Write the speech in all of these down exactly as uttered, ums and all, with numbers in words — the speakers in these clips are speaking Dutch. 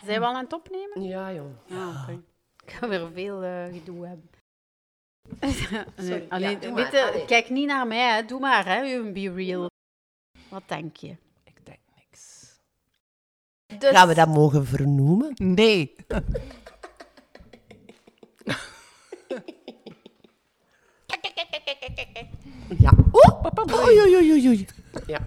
Zijn we al aan het opnemen? Ja, jong. Ah, oké. Ik ga weer veel uh, gedoe hebben. Sorry. Allee, Ja, doe weet maar. je, Allee. kijk niet naar mij, hè. Doe maar, hè, je be real. Wat denk je? Ik denk niks. Dus... Gaan we dat mogen vernoemen? Nee. Ja. Oeh! Oei, oei, oei, oei. Ja.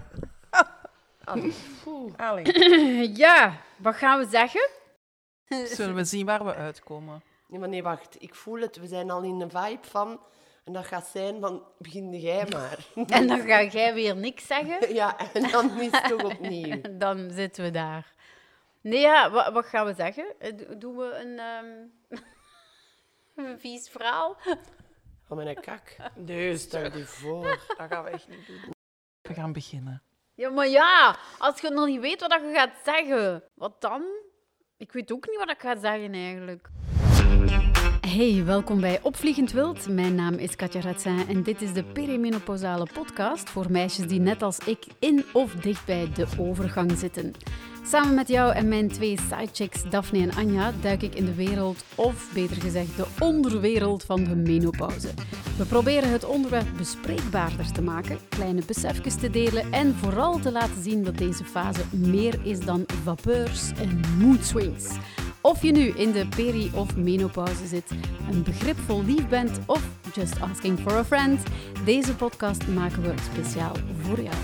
Allee. Ja, wat gaan we zeggen? Zullen we zien waar we uitkomen? Nee, maar nee, wacht. Ik voel het. We zijn al in een vibe van... En dat gaat zijn van... Begin jij maar. En dan ga jij weer niks zeggen. Ja, en dan is het toch opnieuw. Dan zitten we daar. Nee, ja, wat, wat gaan we zeggen? Eh, do- Doen we een, ehm, een vies verhaal? Van mijn kak. Nee, Stel je voor. dat gaan we echt niet doen. We gaan beginnen. Ja, maar ja, als je nog niet weet wat je gaat zeggen, wat dan? Ik weet ook niet wat ik ga zeggen eigenlijk. Hey, welkom bij Opvliegend Wild. Mijn naam is Katja Retsin en dit is de perimenopausale podcast voor meisjes die net als ik in of dicht bij de overgang zitten. Samen met jou en mijn twee sidechicks Daphne en Anja duik ik in de wereld, of beter gezegd de onderwereld van de menopauze. We proberen het onderwerp bespreekbaarder te maken, kleine besefjes te delen en vooral te laten zien dat deze fase meer is dan vapeurs en mood swings. Of je nu in de peri- of menopauze zit, een begripvol lief bent of just asking for a friend, deze podcast maken we speciaal voor jou.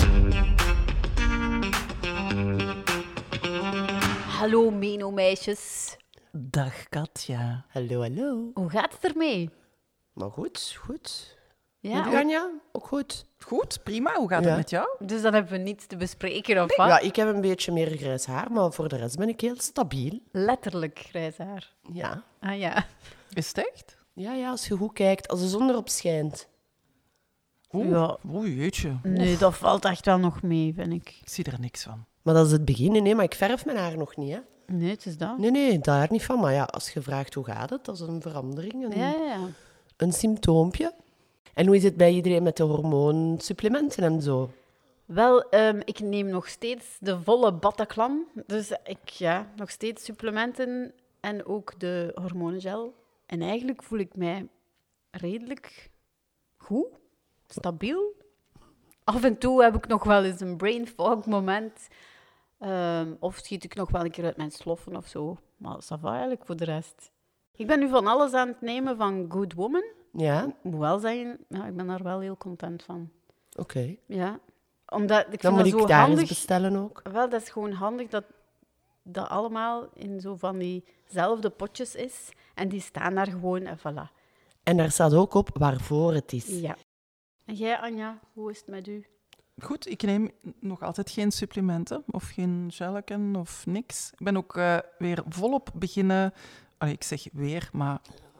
Hallo meno-meisjes. Dag Katja. Hallo, hallo. Hoe gaat het ermee? Maar goed, goed. Ja, Jullie, Anja? Ook goed? Goed, prima. Hoe gaat Ja. het met jou? dus dan hebben we niets te bespreken, of wat? Ja, ik heb een beetje meer grijs haar, maar voor de rest ben ik heel stabiel. Letterlijk grijs haar. Ja. Ah ja. Is het echt? Ja, ja, als je goed kijkt. Als de zon erop schijnt. Oeh, Ja. Oeh, jeetje. Nee, dat valt echt wel nog mee, vind ik. Ik zie er niks van. Maar dat is het begin, nee, maar ik verf mijn haar nog niet, hè. Nee, het is dat. Nee, nee, daar niet van. Maar ja, als je vraagt hoe gaat het, dat is een verandering, een, Ja, ja, ja. een symptoompje. En hoe is het bij iedereen met de hormoonsupplementen en zo? Wel, ehm, ik neem nog steeds de volle Bataclan. Dus ik, ja, nog steeds supplementen en ook de hormonengel. En eigenlijk voel ik mij redelijk goed, stabiel. Af en toe heb ik nog wel eens een brain fog moment. Ehm, of schiet ik nog wel een keer uit mijn sloffen of zo. Maar ça va eigenlijk voor de rest. Ik ben nu van alles aan het nemen van Good Woman. Ja, Ik moet wel zeggen, ja, ik ben daar wel heel content van. oké. Ja, omdat ik Dan vind moet dat ik zo daar handig. eens bestellen ook. Wel, dat is gewoon handig dat dat allemaal in zo van diezelfde potjes is. En die staan daar gewoon en voilà. En daar staat ook op waarvoor het is. Ja. En jij, Anja, hoe is het met u? Goed, ik neem nog altijd geen supplementen of geen gelken of niks. Ik ben ook uh, weer volop beginnen... Allee, ik zeg weer, maar...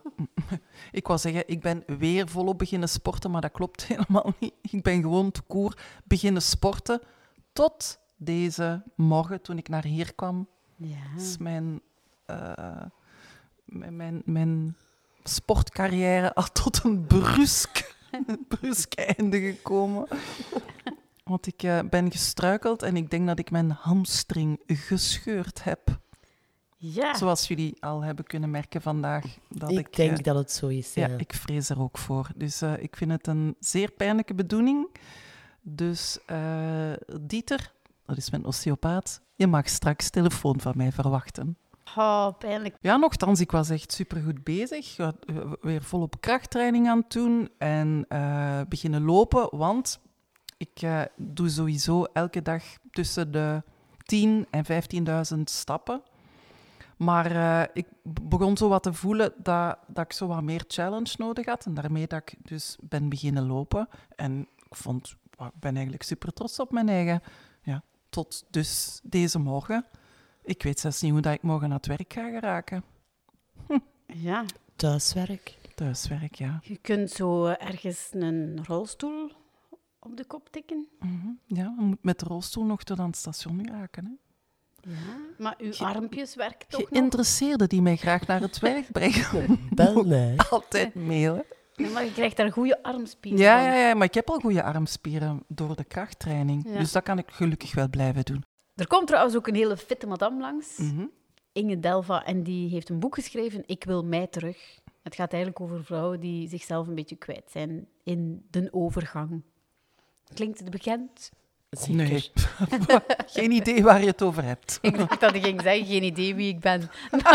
ik wou zeggen, ik ben weer volop beginnen sporten, maar dat klopt helemaal niet. Ik ben gewoon te koer beginnen sporten tot deze morgen, toen ik naar hier kwam. Ja. Is mijn, uh, mijn, mijn, mijn sportcarrière al tot een brusk, brusk einde gekomen. Want ik uh, ben gestruikeld en ik denk dat ik mijn hamstring gescheurd heb. Ja. Zoals jullie al hebben kunnen merken vandaag. Dat ik, ik denk uh, dat het zo is, ja. Ja, ik vrees er ook voor. Dus uh, ik vind het een zeer pijnlijke bedoeling. Dus uh, Dieter, dat is mijn osteopaat, je mag straks telefoon van mij verwachten. Oh, pijnlijk. Ja, nochtans, ik was echt supergoed bezig. Ja, weer volop krachttraining aan het doen en uh, beginnen lopen, want ik uh, doe sowieso elke dag tussen de tien en vijftienduizend stappen. Maar uh, ik begon zo wat te voelen dat, dat ik zo wat meer challenge nodig had. En daarmee dat ik dus ben beginnen lopen. En ik vond, well, ik ben eigenlijk super trots op mijn eigen. Ja, tot dus deze morgen. Ik weet zelfs niet hoe dat ik morgen naar het werk ga geraken. Hm. Ja. Thuiswerk. Thuiswerk, ja. Je kunt zo ergens een rolstoel op de kop tikken. Mm-hmm. Ja, je moet met de rolstoel nog tot aan het station geraken, hè. Ja, maar uw Ge- armpjes werken toch nog? Geïnteresseerden die mij graag naar het werk brengen. Bel mij. Altijd mailen. Nee, maar je krijgt daar goede armspieren Ja, van. ja, ja, maar ik heb al goede armspieren door de krachttraining. Ja. Dus dat kan ik gelukkig wel blijven doen. Er komt trouwens ook een hele fitte madame langs. Mm-hmm. Inge Delva en die heeft een boek geschreven, Ik wil mij terug. Het gaat eigenlijk over vrouwen die zichzelf een beetje kwijt zijn in de overgang. Klinkt het bekend? Zeker. Nee, geen idee waar je het over hebt. Ik dacht dat ik ging zeggen, geen idee wie ik ben.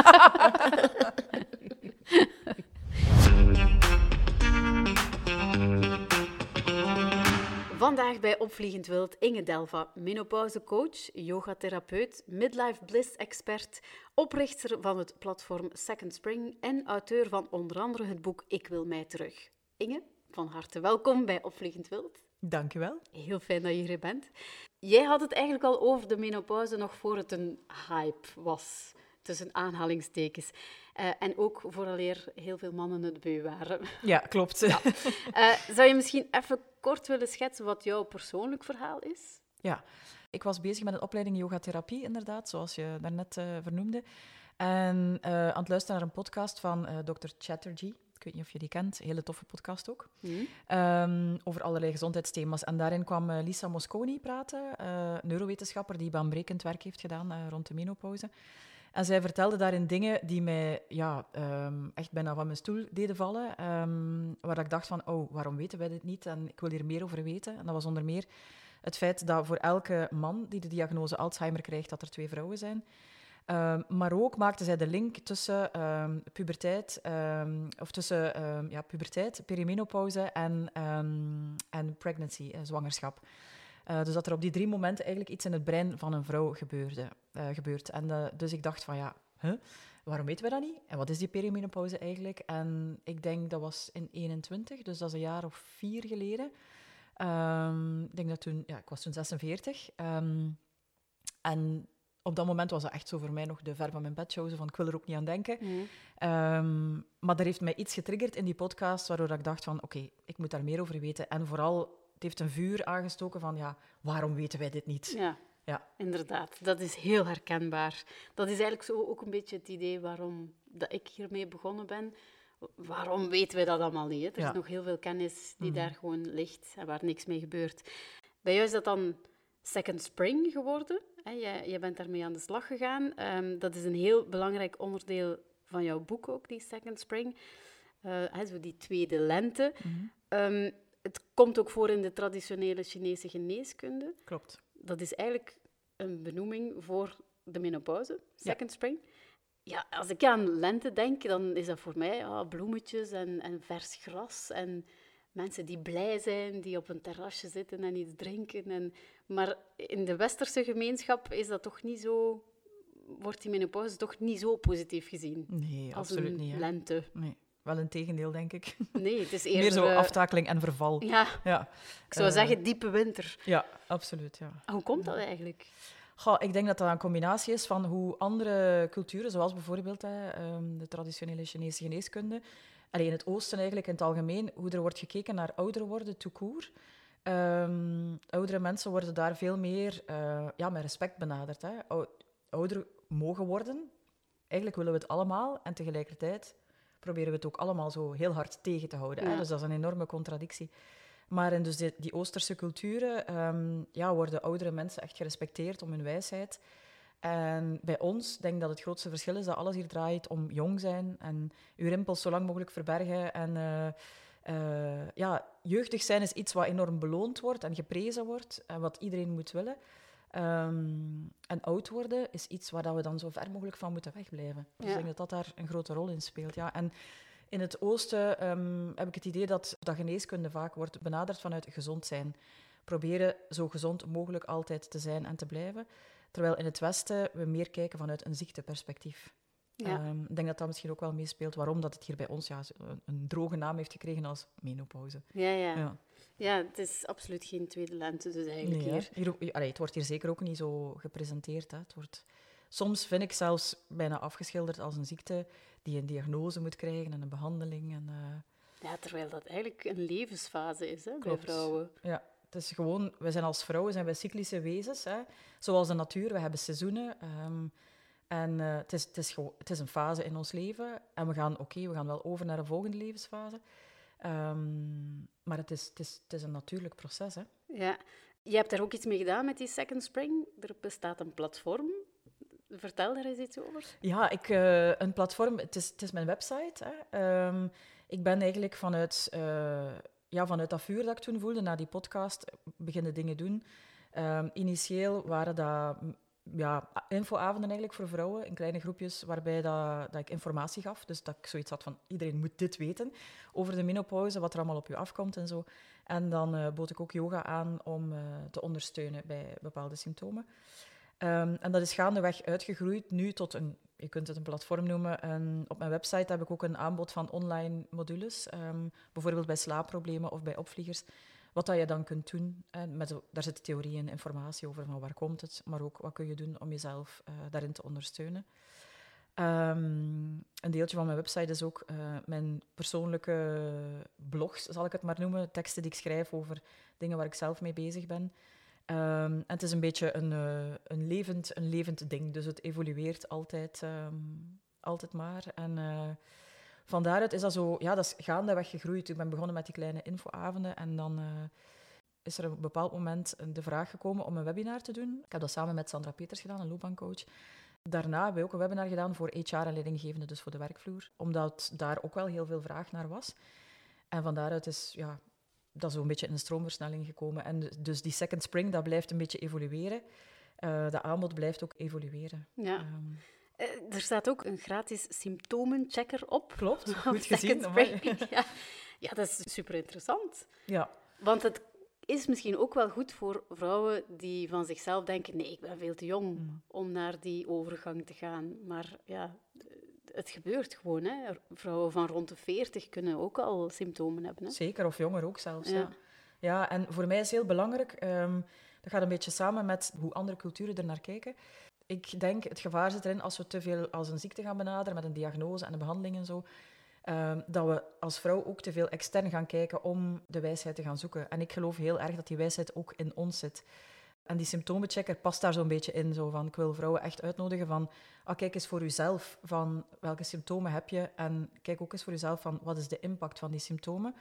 Vandaag bij Opvliegend Wild Inge Delva, menopauzecoach, yogatherapeut, midlife bliss-expert, oprichter van het platform Second Spring en auteur van onder andere het boek Ik wil mij terug. Inge, van harte welkom bij Opvliegend Wild. Dank u wel. Heel fijn dat je hier bent. Jij had het eigenlijk al over de menopauze nog voor het een hype was, tussen aanhalingstekens. Uh, en ook vooraleer heel veel mannen het beu waren. Ja, klopt. Ja. Uh, zou je misschien even kort willen schetsen wat jouw persoonlijk verhaal is? Ja, ik was bezig met een opleiding yogatherapie, inderdaad, zoals je daarnet uh, vernoemde. En uh, aan het luisteren naar een podcast van uh, dokter Chatterjee. Ik weet niet of je die kent, een hele toffe podcast ook. Mm. Um, over allerlei gezondheidsthema's. En daarin kwam uh, Lisa Mosconi praten, uh, neurowetenschapper die baanbrekend werk heeft gedaan uh, rond de menopauze. En zij vertelde daarin dingen die mij ja, um, echt bijna van mijn stoel deden vallen. Um, waar ik dacht van, oh, waarom weten wij dit niet? En ik wil hier meer over weten. En dat was onder meer het feit dat voor elke man die de diagnose Alzheimer krijgt, dat er twee vrouwen zijn. Um, maar ook maakte zij de link tussen um, puberteit, um, of tussen um, ja, puberteit, perimenopauze en, um, en pregnancy, uh, zwangerschap. Uh, dus dat er op die drie momenten eigenlijk iets in het brein van een vrouw gebeurde, uh, gebeurt. En uh, dus ik dacht van ja, huh? Waarom weten we dat niet? En wat is die perimenopauze eigenlijk? En ik denk dat was in eenentwintig, dus dat is een jaar of vier geleden. Um, ik denk dat toen, ja, ik was toen zesenveertig. Um, en op dat moment was dat echt zo voor mij nog de ver van mijn bedshow, zo van ik wil er ook niet aan denken. Mm. Um, maar er heeft mij iets getriggerd in die podcast, waardoor ik dacht van oké, okay, ik moet daar meer over weten. En vooral, het heeft een vuur aangestoken van ja, waarom weten wij dit niet? Ja, ja. Inderdaad. Dat is heel herkenbaar. Dat is eigenlijk zo ook een beetje het idee waarom dat ik hiermee begonnen ben. Waarom weten wij dat allemaal niet? Hè? Er ja. is nog heel veel kennis die mm. daar gewoon ligt en waar niks mee gebeurt. Bij jou is dat dan Second Spring geworden. Hè? Jij, jij bent daarmee aan de slag gegaan. Um, dat is een heel belangrijk onderdeel van jouw boek ook, die Second Spring. Uh, hè, zo die tweede lente. Mm-hmm. Um, het komt ook voor in de traditionele Chinese geneeskunde. Klopt. Dat is eigenlijk een benoeming voor de menopauze, Second ja. Spring. Ja, als ik aan lente denk, dan is dat voor mij oh, bloemetjes en, en vers gras en mensen die blij zijn, die op een terrasje zitten en iets drinken. En, maar in de westerse gemeenschap is dat toch niet zo, wordt die menopauze toch niet zo positief gezien. Nee, als absoluut een niet. Hè? lente. Nee. Wel een tegendeel, denk ik. Nee, het is eerder... Meer zo aftakeling en verval. Ja, ja. ik zou uh, zeggen diepe winter. Ja, absoluut. Ja. Hoe komt dat eigenlijk? Goh, ik denk dat dat een combinatie is van hoe andere culturen, zoals bijvoorbeeld hè, de traditionele Chinese geneeskunde, allee, in het oosten eigenlijk in het algemeen, hoe er wordt gekeken naar ouder worden, tout court. Um, oudere mensen worden daar veel meer uh, ja, met respect benaderd. Hè. Ouder mogen worden, eigenlijk willen we het allemaal en tegelijkertijd proberen we het ook allemaal zo heel hard tegen te houden. Ja. Hè? Dus dat is een enorme contradictie. Maar in dus die, die Oosterse culturen um, ja, worden oudere mensen echt gerespecteerd om hun wijsheid. En bij ons denk ik dat het grootste verschil is dat alles hier draait om jong zijn en uw rimpels zo lang mogelijk verbergen. En uh, uh, ja, jeugdig zijn is iets wat enorm beloond wordt en geprezen wordt en wat iedereen moet willen. Um, en oud worden is iets waar we dan zo ver mogelijk van moeten wegblijven. Dus ja. ik denk dat dat daar een grote rol in speelt. Ja. En in het oosten um, heb ik het idee dat, dat geneeskunde vaak wordt benaderd vanuit gezond zijn. Proberen zo gezond mogelijk altijd te zijn en te blijven. Terwijl in het westen we meer kijken vanuit een ziekteperspectief. Ja. Um, ik denk dat dat misschien ook wel meespeelt waarom dat het hier bij ons ja, een, een droge naam heeft gekregen als menopauze. Ja, ja. ja. Ja, het is absoluut geen tweede lente, dus eigenlijk nee, hier. hier allee, het wordt hier zeker ook niet zo gepresenteerd. Hè. Het wordt, soms vind ik zelfs bijna afgeschilderd als een ziekte die een diagnose moet krijgen en een behandeling. En, uh... ja, terwijl dat eigenlijk een levensfase is hè, bij vrouwen. Ja, het is gewoon, wij zijn als vrouwen zijn wij cyclische wezens. Hè. Zoals de natuur, we hebben seizoenen. Um, en uh, het, is, het, is gewoon, het is een fase in ons leven. En we gaan, oké, okay, we gaan wel over naar een volgende levensfase. Um, maar het is, het, is, het is een natuurlijk proces. Hè? Ja, je hebt daar ook iets mee gedaan met die Second Spring. Er bestaat een platform, Vertel daar eens iets over. Ja, ik, uh, een platform, het is, het is mijn website. Hè. Um, ik ben eigenlijk vanuit, uh, ja, vanuit dat vuur dat ik toen voelde, na die podcast, beginnen dingen doen. Um, initieel waren dat ja, infoavonden eigenlijk voor vrouwen, in kleine groepjes, waarbij dat, dat ik informatie gaf. Dus dat ik zoiets had van, iedereen moet dit weten over de menopauze, wat er allemaal op je afkomt en zo. En dan uh, bood ik ook yoga aan om uh, te ondersteunen bij bepaalde symptomen. Um, en dat is gaandeweg uitgegroeid, nu tot een, je kunt het een platform noemen. En op mijn website heb ik ook een aanbod van online modules, um, bijvoorbeeld bij slaapproblemen of bij opvliegers. Wat dat je dan kunt doen, en met, daar zit theorie en informatie over van waar komt het, maar ook wat kun je doen om jezelf uh, daarin te ondersteunen. Um, een deeltje van mijn website is ook uh, mijn persoonlijke blogs, zal ik het maar noemen, teksten die ik schrijf over dingen waar ik zelf mee bezig ben. Um, en het is een beetje een, uh, een, levend, een levend ding, dus het evolueert altijd, um, altijd maar. En uh, van daaruit is dat zo, ja, dat is gaandeweg gegroeid. Ik ben begonnen met die kleine infoavonden en dan uh, is er op een bepaald moment de vraag gekomen om een webinar te doen. Ik heb dat samen met Sandra Peters gedaan, een loopbaancoach. Daarna hebben we ook een webinar gedaan voor H R en leidinggevenden, dus voor de werkvloer, omdat daar ook wel heel veel vraag naar was. En van daaruit is ja, dat zo een beetje in een stroomversnelling gekomen. En dus die second spring, dat blijft een beetje evolueren. Uh, de aanbod blijft ook evolueren. Ja. Um, uh, er staat ook een gratis symptomenchecker op. Klopt, goed gezien. ja. ja, dat is super interessant. Ja. Want het is misschien ook wel goed voor vrouwen die van zichzelf denken, nee, ik ben veel te jong mm. om naar die overgang te gaan. Maar ja, het gebeurt gewoon. Hè. Vrouwen van rond de veertig kunnen ook al symptomen hebben. Hè. Zeker, of jonger ook zelfs. Ja, ja. ja en voor mij is heel belangrijk, um, dat gaat een beetje samen met hoe andere culturen er naar kijken. Ik denk, het gevaar zit erin als we te veel als een ziekte gaan benaderen met een diagnose en een behandeling en zo, um, dat we als vrouw ook te veel extern gaan kijken om de wijsheid te gaan zoeken. En ik geloof heel erg dat die wijsheid ook in ons zit. En die symptomenchecker past daar zo'n beetje in. Zo van, ik wil vrouwen echt uitnodigen van, ah, kijk eens voor jezelf van welke symptomen heb je en kijk ook eens voor jezelf van wat is de impact van die symptomen.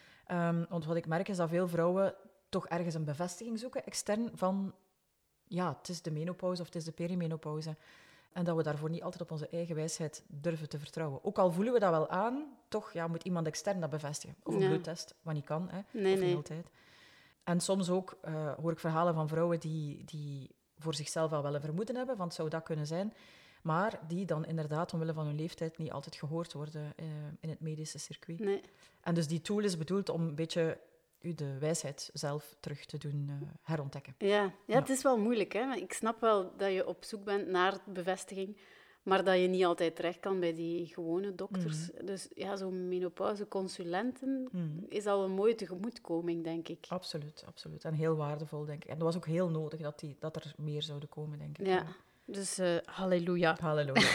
Um, want wat ik merk is dat veel vrouwen toch ergens een bevestiging zoeken, extern, van ja, het is de menopauze of het is de perimenopauze. En dat we daarvoor niet altijd op onze eigen wijsheid durven te vertrouwen. Ook al voelen we dat wel aan, toch ja, moet iemand extern dat bevestigen. Of een ja. bloedtest, wat niet kan, hè, nee, of nee. niet altijd. En soms ook uh, hoor ik verhalen van vrouwen die, die voor zichzelf al wel een vermoeden hebben, van het zou dat kunnen zijn, maar die dan inderdaad omwille van hun leeftijd niet altijd gehoord worden uh, in het medische circuit. Nee. En dus die tool is bedoeld om een beetje u de wijsheid zelf terug te doen uh, herontdekken. Ja, ja, ja, het is wel moeilijk. Hè? Ik snap wel dat je op zoek bent naar bevestiging, maar dat je niet altijd terecht kan bij die gewone dokters. Mm-hmm. Dus ja, zo'n menopauzeconsulenten mm-hmm. is al een mooie tegemoetkoming, denk ik. Absoluut, absoluut. En heel waardevol, denk ik. En dat was ook heel nodig dat, die, dat er meer zouden komen, denk ik. Ja, ja. Dus uh, halleluja. Halleluja.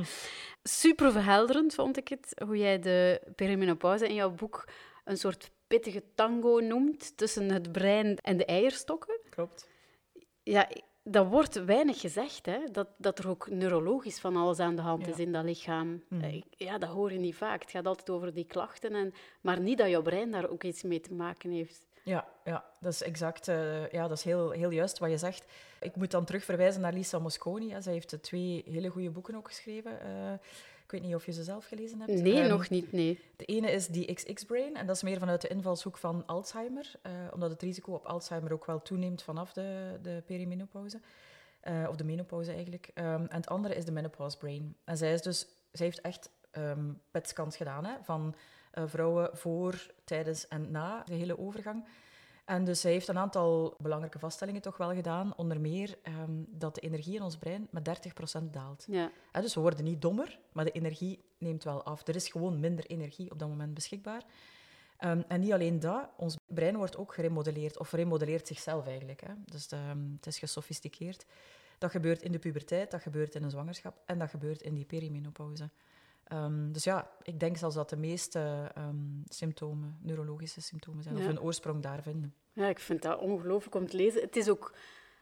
Super verhelderend vond ik het, hoe jij de perimenopauze in jouw boek een soort pittige tango noemt tussen het brein en de eierstokken. Klopt. Ja, dat wordt weinig gezegd, hè? Dat, dat er ook neurologisch van alles aan de hand ja. is in dat lichaam. Mm. Ja, dat hoor je niet vaak. Het gaat altijd over die klachten, en, maar niet dat jouw brein daar ook iets mee te maken heeft. Ja, ja, dat is exact. Uh, ja, dat is heel, heel juist wat je zegt. Ik moet dan terug verwijzen naar Lisa Mosconi. Hè. Zij heeft twee hele goede boeken ook geschreven. Uh, ik weet niet of je ze zelf gelezen hebt. Nee, um, nog niet, nee. De ene is die X X-brain, en dat is meer vanuit de invalshoek van Alzheimer, uh, omdat het risico op Alzheimer ook wel toeneemt vanaf de, de perimenopauze, uh, of de menopauze eigenlijk. Um, en het andere is de menopause brain. En zij, is dus, zij heeft echt um, P E T-scans gedaan, hè, van uh, vrouwen voor, tijdens en na de hele overgang. En dus zij heeft een aantal belangrijke vaststellingen toch wel gedaan, onder meer um, dat de energie in ons brein met dertig procent daalt. Ja. He, dus we worden niet dommer, maar de energie neemt wel af. Er is gewoon minder energie op dat moment beschikbaar. Um, en niet alleen dat, ons brein wordt ook geremodelleerd, of remodelleert zichzelf eigenlijk. Hè. Dus um, het is gesofisticeerd. Dat gebeurt in de puberteit, dat gebeurt in een zwangerschap en dat gebeurt in die perimenopauze. Um, dus ja, ik denk zelfs dat de meeste um, symptomen neurologische symptomen zijn, ja. of hun oorsprong daar vinden. Ja, ik vind dat ongelooflijk om te lezen. Het is ook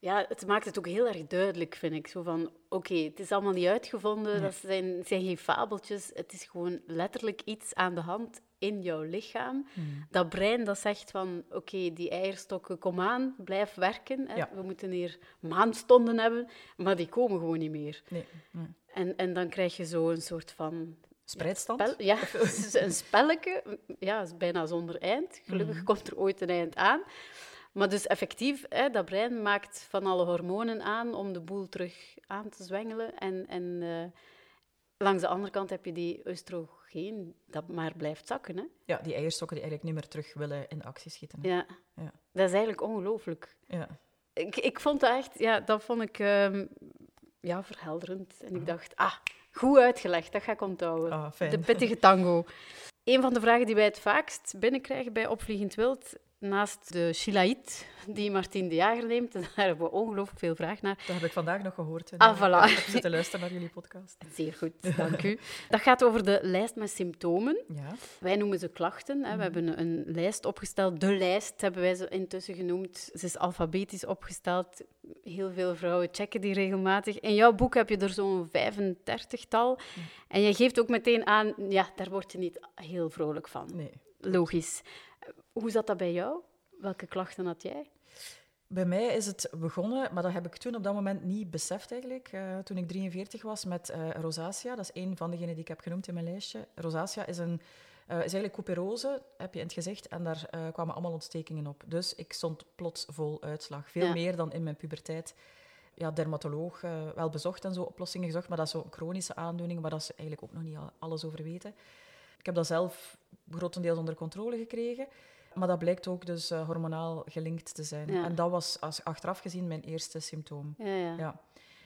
ja, het maakt het ook heel erg duidelijk, vind ik. Zo van, oké, okay, het is allemaal niet uitgevonden, Nee. dat zijn, zijn geen fabeltjes. Het is gewoon letterlijk iets aan de hand in jouw lichaam. Hmm. Dat brein dat zegt van, oké, okay, die eierstokken, kom aan, blijf werken. Hè. Ja. We moeten hier maandstonden hebben, maar die komen gewoon niet meer. Nee. nee. En, en dan krijg je zo een soort van... Spreidstand? Spel, ja, een spelletje, ja, is bijna zonder eind. Gelukkig Mhm. komt er ooit een eind aan. Maar dus effectief, hè, dat brein maakt van alle hormonen aan om de boel terug aan te zwengelen. En, en uh, langs de andere kant heb je die oestrogeen dat maar blijft zakken. Hè? Ja, die eierstokken die eigenlijk niet meer terug willen in actie schieten. Hè? Ja. Ja. Dat is eigenlijk ongelooflijk. Ja. Ik, ik vond dat echt, ja, dat vond ik um, ja, verhelderend. En ik dacht, ah, goed uitgelegd, dat ga ik onthouden. Ah, fijn. De pittige tango. Een van de vragen die wij het vaakst binnenkrijgen bij Opvliegend Wild, naast de Chilaït, die Martien de Jager neemt, daar hebben we ongelooflijk veel vraag naar. Dat heb ik vandaag nog gehoord. Hè. Ah, voilà. Ik heb zitten luisteren naar jullie podcast. Zeer goed, dank u. Dat gaat over de lijst met symptomen. Ja. Wij noemen ze klachten. Hè. We hebben een lijst opgesteld. De lijst hebben wij ze intussen genoemd. Ze is alfabetisch opgesteld. Heel veel vrouwen checken die regelmatig. In jouw boek heb je er zo'n vijfendertigtal. Ja. En je geeft ook meteen aan, ja, daar word je niet heel vrolijk van. Nee. Logisch. Hoe zat dat bij jou? Welke klachten had jij? Bij mij is het begonnen, maar dat heb ik toen op dat moment niet beseft eigenlijk. Uh, toen ik drieënveertig was met uh, rosacea. Dat is één van degenen die ik heb genoemd in mijn lijstje. Rosacea is, een, uh, is eigenlijk couperose, heb je in het gezicht. En daar uh, kwamen allemaal ontstekingen op. Dus ik stond plots vol uitslag. Veel ja. meer dan in mijn puberteit. Ja, dermatoloog, uh, wel bezocht en zo, oplossingen gezocht. Maar dat is zo'n chronische aandoening, waar ze eigenlijk ook nog niet alles over weten. Ik heb dat zelf grotendeels onder controle gekregen. Maar dat blijkt ook dus uh, hormonaal gelinkt te zijn. Ja. En dat was als, achteraf gezien mijn eerste symptoom. Ja, ja. Ja.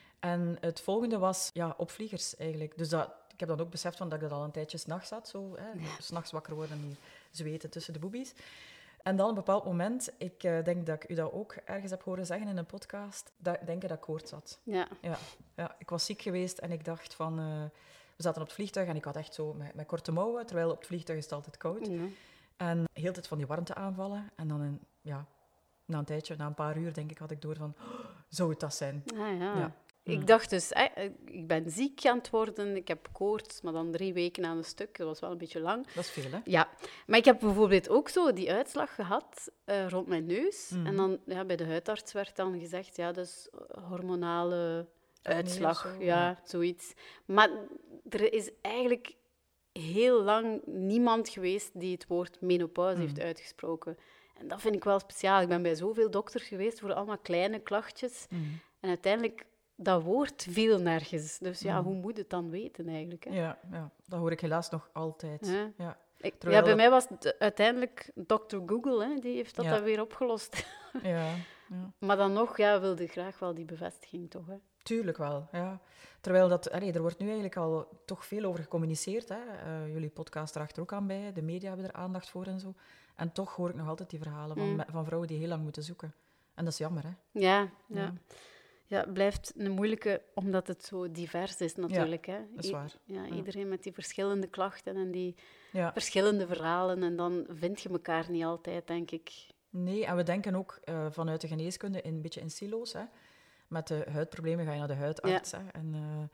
En het volgende was ja, opvliegers eigenlijk. Dus dat, ik heb dan ook beseft van dat ik dat al een tijdje 's nachts had. Zo, hè, ja. 's nachts wakker worden en hier zweten tussen de boobies. En dan op een bepaald moment, ik uh, denk dat ik u dat ook ergens heb horen zeggen in een podcast, dat, denk dat ik koorts had. Ja. Ja, ja. Ik was ziek geweest en ik dacht van... Uh, we zaten op het vliegtuig en ik had echt zo met, met korte mouwen, terwijl op het vliegtuig is het altijd koud. Ja. En heel de tijd van die warmte aanvallen. En dan een, ja, na een tijdje, na een paar uur, denk ik, had ik door van... Oh, zou het dat zijn? Ah, ja. Ja. Ik dacht dus, eh, ik ben ziek aan het worden, ik heb koorts, maar dan drie weken aan een stuk. Dat was wel een beetje lang. Dat is veel, hè? Ja, maar ik heb bijvoorbeeld ook zo die uitslag gehad uh, rond mijn neus. Mm-hmm. En dan ja, bij de huisarts werd dan gezegd, ja, dat is hormonale uitslag. Nee, zo, ja, ja, zoiets. Maar er is eigenlijk heel lang niemand geweest die het woord menopauze mm. heeft uitgesproken. En dat vind ik wel speciaal. Ik ben bij zoveel dokters geweest voor allemaal kleine klachtjes. Mm. En uiteindelijk, dat woord viel nergens. Dus ja, mm. hoe moet het dan weten eigenlijk? Hè? Ja, ja, dat hoor ik helaas nog altijd. Ja. Ja. Ik, ja, bij dat... mij was het uiteindelijk dokter Google, hè, die heeft dat ja. dan weer opgelost. Ja, ja. Maar dan nog, ja, wilde ik graag wel die bevestiging, toch? Hè? Tuurlijk wel, ja. Terwijl dat, allee, er wordt nu eigenlijk al toch veel over gecommuniceerd. Hè. Uh, jullie podcast er achter ook aan bij, de media hebben er aandacht voor en zo. En toch hoor ik nog altijd die verhalen van, mm. van vrouwen die heel lang moeten zoeken. En dat is jammer, hè? Ja, ja. ja. ja het blijft een moeilijke, omdat het zo divers is natuurlijk. Ja, hè. dat is waar. I- ja, ja. Iedereen met die verschillende klachten en die ja. verschillende verhalen. En dan vind je elkaar niet altijd, denk ik. Nee, en we denken ook uh, vanuit de geneeskunde in, een beetje in silo's, hè. Met de huidproblemen ga je naar de huidarts. Ja. Hè. En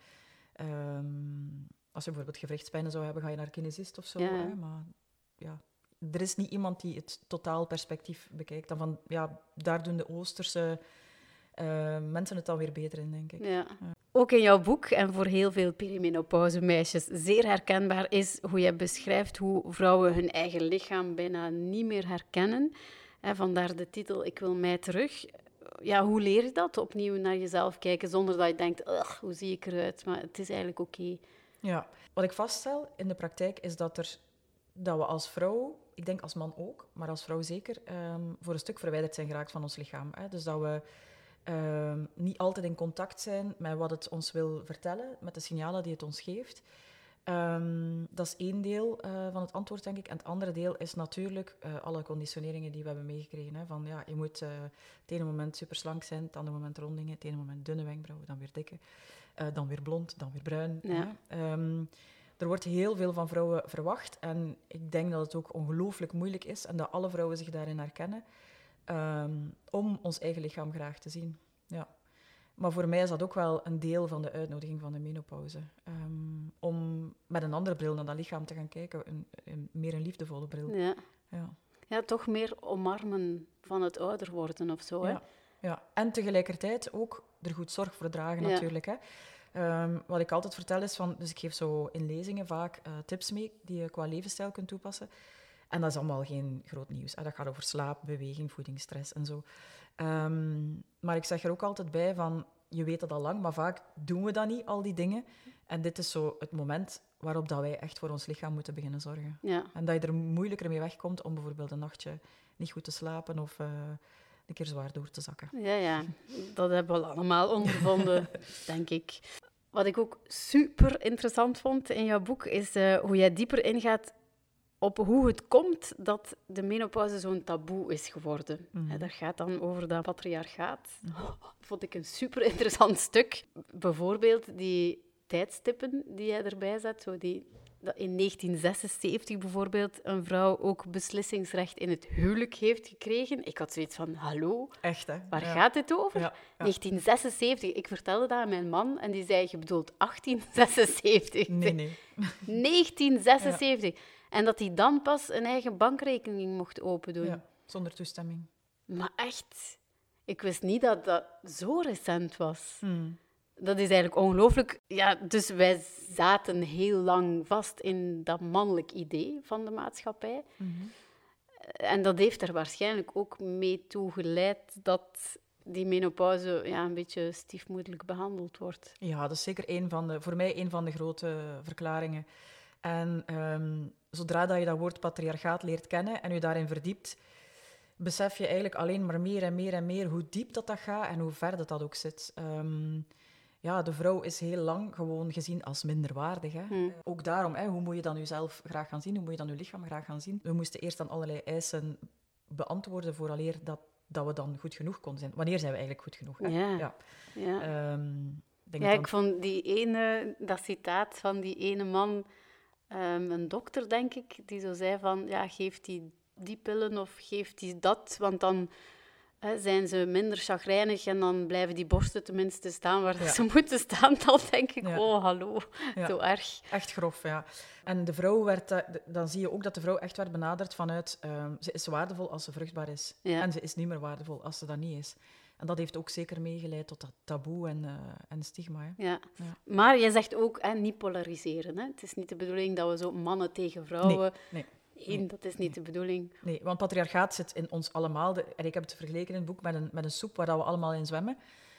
uh, um, als je bijvoorbeeld gewrichtspijnen zou hebben, ga je naar een kinesist of zo. Ja. Hè. Maar ja, er is niet iemand die het totaal perspectief bekijkt. En van, ja, daar doen de Oosterse uh, mensen het dan weer beter in, denk ik. Ja. Ja. Ook in jouw boek, en voor heel veel perimenopauze meisjes zeer herkenbaar, is hoe je beschrijft hoe vrouwen hun eigen lichaam bijna niet meer herkennen. Hè, vandaar de titel Ik wil mij terug. Ja, hoe leer je dat? Opnieuw naar jezelf kijken, zonder dat je denkt, hoe zie ik eruit? Maar het is eigenlijk oké. Okay. Ja, wat ik vaststel in de praktijk is dat, er, dat we als vrouw, ik denk als man ook, maar als vrouw zeker, um, voor een stuk verwijderd zijn geraakt van ons lichaam. Hè? Dus dat we um, niet altijd in contact zijn met wat het ons wil vertellen, met de signalen die het ons geeft. Um, dat is één deel uh, van het antwoord, denk ik. En het andere deel is natuurlijk uh, alle conditioneringen die we hebben meegekregen. Hè? Van, ja, je moet uh, het ene moment superslank zijn, het andere moment rondingen, het ene moment dunne wenkbrauwen, dan weer dikke, uh, dan weer blond, dan weer bruin. Ja. Um, er wordt heel veel van vrouwen verwacht en ik denk dat het ook ongelooflijk moeilijk is en dat alle vrouwen zich daarin herkennen um, om ons eigen lichaam graag te zien. Ja. Maar voor mij is dat ook wel een deel van de uitnodiging van de menopauze. Um, om met een andere bril naar dat lichaam te gaan kijken, een, een, meer een liefdevolle bril. Ja. Ja. Ja, toch meer omarmen van het ouder worden of zo. Hè? Ja, ja. En tegelijkertijd ook er goed zorg voor dragen, Ja. natuurlijk. Hè. Um, wat ik altijd vertel is van... Dus ik geef zo in lezingen vaak uh, tips mee die je qua levensstijl kunt toepassen. En dat is allemaal geen groot nieuws. Hè. Dat gaat over slaap, beweging, voeding, stress en zo. Um, maar ik zeg er ook altijd bij van... Je weet dat al lang, maar vaak doen we dat niet, al die dingen. En dit is zo het moment waarop dat wij echt voor ons lichaam moeten beginnen zorgen. Ja. En dat je er moeilijker mee wegkomt om bijvoorbeeld een nachtje niet goed te slapen of uh, een keer zwaar door te zakken. Ja, ja, dat hebben we allemaal ondervonden, denk ik. Wat ik ook super interessant vond in jouw boek, is uh, hoe jij dieper ingaat op hoe het komt dat de menopauze zo'n taboe is geworden. Mm-hmm. En dat gaat dan over dat patriarchaat. Mm-hmm. Oh, vond ik een super interessant stuk. Bijvoorbeeld die tijdstippen die jij erbij zet, zo die... dat in negentien zesenzeventig bijvoorbeeld een vrouw ook beslissingsrecht in het huwelijk heeft gekregen. Ik had zoiets van, hallo, echt, hè? Waar ja. gaat dit over? Ja, ja. negentien zesenzeventig. Ik vertelde dat aan mijn man en die zei, je bedoelt achttien zesenzeventig. Nee, nee. negentien zesenzeventig. Ja. En dat hij dan pas een eigen bankrekening mocht opendoen. Ja, zonder toestemming. Maar echt, ik wist niet dat dat zo recent was. Hmm. Dat is eigenlijk ongelooflijk. Ja, dus wij zaten heel lang vast in dat mannelijk idee van de maatschappij. Mm-hmm. En dat heeft er waarschijnlijk ook mee toe geleid dat die menopauze ja, een beetje stiefmoederlijk behandeld wordt. Ja, dat is zeker een van de, voor mij een van de grote verklaringen. En um, zodra dat je dat woord patriarchaat leert kennen en je daarin verdiept, besef je eigenlijk alleen maar meer en meer en meer hoe diep dat, dat gaat en hoe ver dat, dat ook zit. Um, Ja, de vrouw is heel lang gewoon gezien als minderwaardig. Hè. Hmm. Ook daarom, hè, hoe moet je dan jezelf graag gaan zien? Hoe moet je dan je lichaam graag gaan zien? We moesten eerst dan allerlei eisen beantwoorden vooraleer dat, dat we dan goed genoeg konden zijn. Wanneer zijn we eigenlijk goed genoeg? Hè? Ja. Ja, ja. Um, denk ja dan... ik vond die ene, dat citaat van die ene man, um, een dokter, denk ik, die zo zei van, ja, geef die die pillen of geef die dat, want dan... He, zijn ze minder chagrijnig en dan blijven die borsten tenminste staan waar ja. ze moeten staan. Dan denk ik, ja. oh, hallo, ja. zo erg. Echt grof, ja. En de vrouw werd, dan zie je ook dat de vrouw echt werd benaderd vanuit... Um, ze is waardevol als ze vruchtbaar is. Ja. En ze is niet meer waardevol als ze dat niet is. En dat heeft ook zeker meegeleid tot dat taboe en, uh, en stigma. Hè. Ja. Ja. Maar jij zegt ook, hè, niet polariseren. Hè? Het is niet de bedoeling dat we zo mannen tegen vrouwen... Nee, nee. Nee, dat is niet de bedoeling. Nee, want patriarchaat zit in ons allemaal. De, en ik heb het vergeleken in het boek met een, met een soep waar we allemaal in zwemmen.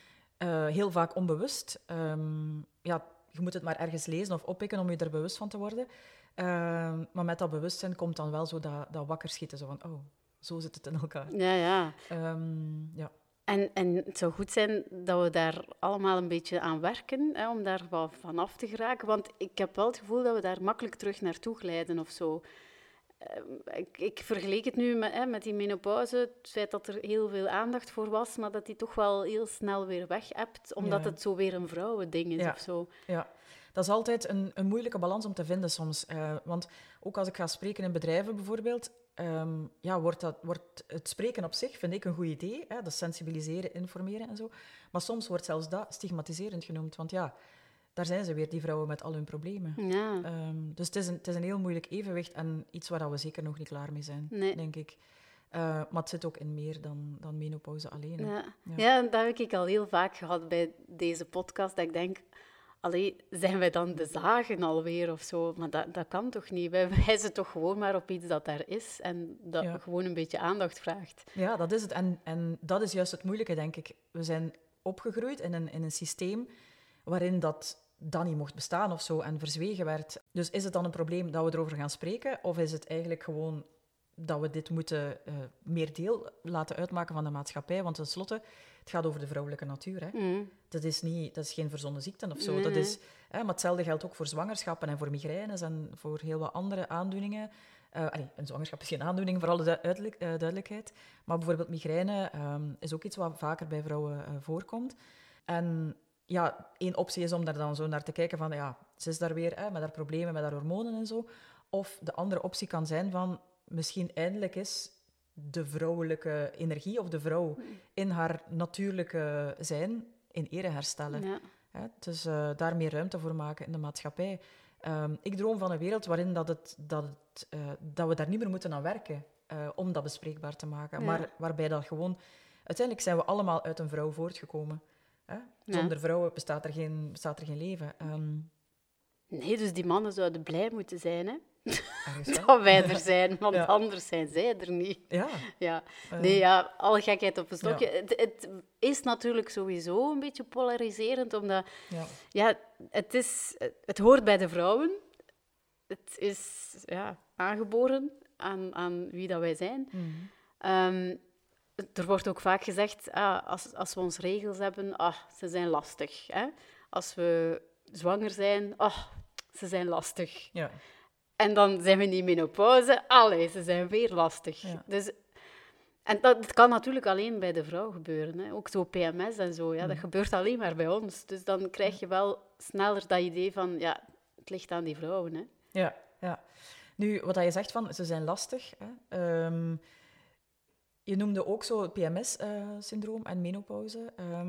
Uh, heel vaak onbewust. Um, ja, je moet het maar ergens lezen of oppikken om je er bewust van te worden. Uh, maar met dat bewustzijn komt dan wel zo dat, dat wakker schieten. Zo van, oh, zo zit het in elkaar. Ja, ja. Um, ja. En, en het zou goed zijn dat we daar allemaal een beetje aan werken, hè, om daar wat van af te geraken. Want ik heb wel het gevoel dat we daar makkelijk terug naartoe glijden of zo. Uh, ik, ik vergeleek het nu met, hè, met die menopauze, het feit dat er heel veel aandacht voor was, maar dat die toch wel heel snel weer weg hebt, omdat ja. het zo weer een vrouwending is ja. of zo. Ja, dat is altijd een, een moeilijke balans om te vinden soms. Uh, want ook als ik ga spreken in bedrijven bijvoorbeeld, um, ja, wordt, dat, wordt het spreken op zich, vind ik, een goed idee. Hè? Dat sensibiliseren, informeren en zo. Maar soms wordt zelfs dat stigmatiserend genoemd, want ja... Daar zijn ze weer, die vrouwen met al hun problemen. Ja. Um, dus het is, een, het is een heel moeilijk evenwicht en iets waar we zeker nog niet klaar mee zijn, nee. denk ik. Uh, maar het zit ook in meer dan, dan menopauze alleen. Ja. Ja. ja, dat heb ik al heel vaak gehad bij deze podcast, dat ik denk, allee, zijn wij dan de zagen alweer of zo? Maar dat, dat kan toch niet? Wij wijzen toch gewoon maar op iets dat daar is en dat ja. gewoon een beetje aandacht vraagt. Ja, dat is het. En, en dat is juist het moeilijke, denk ik. We zijn opgegroeid in een, in een systeem waarin dat... dat niet mocht bestaan of zo en verzwegen werd. Dus is het dan een probleem dat we erover gaan spreken? Of is het eigenlijk gewoon dat we dit moeten uh, meer deel laten uitmaken van de maatschappij? Want tenslotte, het gaat over de vrouwelijke natuur. Hè? Mm. Dat, is niet, dat is geen verzonnen ziekte of zo. Nee. Dat is, hè, maar hetzelfde geldt ook voor zwangerschappen en voor migraines en voor heel wat andere aandoeningen. Uh, allee, een zwangerschap is geen aandoening, voor alle du- duidelijk, uh, duidelijkheid. Maar bijvoorbeeld migraine um, is ook iets wat vaker bij vrouwen uh, voorkomt. En... Ja, één optie is om daar dan zo naar te kijken van, ja, ze is daar weer hè, met haar problemen, met haar hormonen en zo. Of de andere optie kan zijn van, misschien eindelijk is de vrouwelijke energie of de vrouw in haar natuurlijke zijn in ere herstellen. Ja. Hè? Dus uh, daar meer ruimte voor maken in de maatschappij. Um, ik droom van een wereld waarin dat, het, dat, het, uh, dat we daar niet meer moeten aan werken uh, om dat bespreekbaar te maken. Ja. Maar waarbij dat gewoon... Uiteindelijk zijn we allemaal uit een vrouw voortgekomen. Hè? Zonder Ja. vrouwen bestaat er geen, bestaat er geen leven. Um, Nee, dus die mannen zouden blij moeten zijn, hè? ergens wel. Dat wij er zijn, want Ja. anders zijn zij er niet. Ja. Ja. Uh, Nee, ja, alle gekheid op een stokje. Ja. Het, het is natuurlijk sowieso een beetje polariserend, omdat ja. ja, het, is, het hoort bij de vrouwen. Het is ja, aangeboren aan, aan wie dat wij zijn. Mm. Um, er wordt ook vaak gezegd, ah, als, als we ons regels hebben, ah, ze zijn lastig. Hè? Als we zwanger zijn, ah, ze zijn lastig. Ja. En dan zijn we in die menopauze, allee, ze zijn weer lastig. Ja. Dus, en dat, dat kan natuurlijk alleen bij de vrouw gebeuren. Hè? Ook zo P M S en zo, ja, Mm. dat gebeurt alleen maar bij ons. Dus dan krijg je wel sneller dat idee van, ja, het ligt aan die vrouwen. Hè? Ja, ja. Nu, wat je zegt van, ze zijn lastig. Hè. Um, je noemde ook zo het P M S-syndroom uh, en menopauze.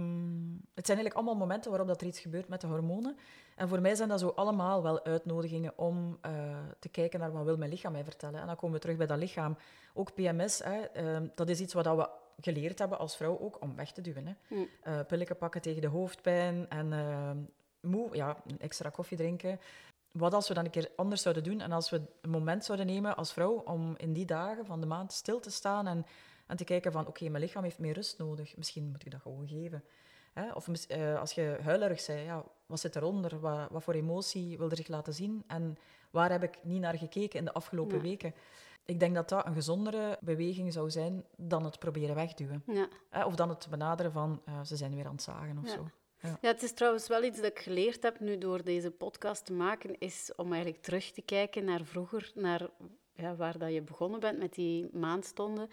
Um, het zijn eigenlijk allemaal momenten waarop dat er iets gebeurt met de hormonen. En voor mij zijn dat zo allemaal wel uitnodigingen om uh, te kijken naar wat wil mijn lichaam mij vertellen. En dan komen we terug bij dat lichaam. Ook P M S, hè, um, dat is iets wat we geleerd hebben als vrouw ook om weg te duwen. Hè. Mm. Uh, pillen pakken tegen de hoofdpijn en uh, moe, ja, een extra koffie drinken. Wat als we dan een keer anders zouden doen en als we een moment zouden nemen als vrouw om in die dagen van de maand stil te staan en, en te kijken van oké, okay, mijn lichaam heeft meer rust nodig. Misschien moet ik dat gewoon geven. Hè? Of uh, als je huilerig bent, ja, wat zit eronder? Wat, wat voor emotie wil er zich laten zien? En waar heb ik niet naar gekeken in de afgelopen Ja. weken? Ik denk dat dat een gezondere beweging zou zijn dan het proberen wegduwen. Ja. Hè? Of dan het benaderen van uh, ze zijn weer aan het zagen of Ja. zo. Ja. Ja, het is trouwens wel iets dat ik geleerd heb nu door deze podcast te maken, is om eigenlijk terug te kijken naar vroeger, naar ja, waar dat je begonnen bent met die maandstonden.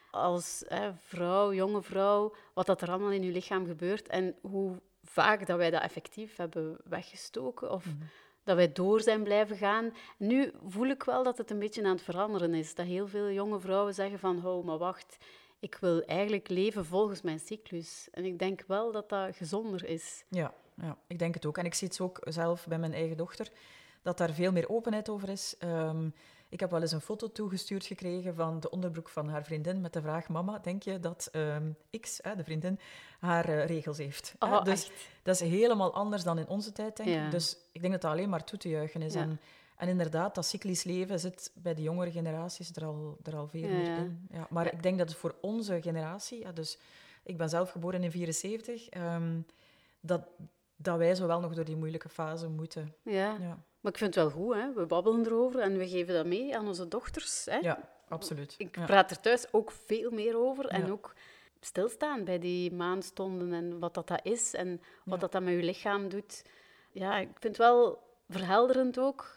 Als hè, vrouw, jonge vrouw, wat dat er allemaal in je lichaam gebeurt en hoe vaak dat wij dat effectief hebben weggestoken of Mm-hmm. dat wij door zijn blijven gaan. Nu voel ik wel dat het een beetje aan het veranderen is. Dat heel veel jonge vrouwen zeggen van, oh, maar wacht, ik wil eigenlijk leven volgens mijn cyclus. En ik denk wel dat dat gezonder is. Ja, ja, ik denk het ook. En ik zie het ook zelf bij mijn eigen dochter, dat daar veel meer openheid over is. Um, ik heb wel eens een foto toegestuurd gekregen van de onderbroek van haar vriendin met de vraag, mama, denk je dat um, X, hè, de vriendin, haar uh, regels heeft? Oh, hè? Dus echt? dat is helemaal anders dan in onze tijd, denk Ja. ik. Dus ik denk dat dat alleen maar toe te juichen is. Ja. En, en inderdaad, dat cyclisch leven zit bij de jongere generaties er al, er al veel Ja, meer ja. in. Ja, maar Ja. ik denk dat het voor onze generatie, ja, dus ik ben zelf geboren in vierenzeventig, um, dat, dat wij zo wel nog door die moeilijke fase moeten. Ja. Ja, Maar ik vind het wel goed, hè. We babbelen erover en we geven dat mee aan onze dochters. Hè. ja absoluut. Ik Ja. praat er thuis ook veel meer over. En Ja. ook stilstaan bij die maandstonden en wat dat, dat is en wat Ja. dat, dat met je lichaam doet. Ja, ik vind het wel verhelderend ook,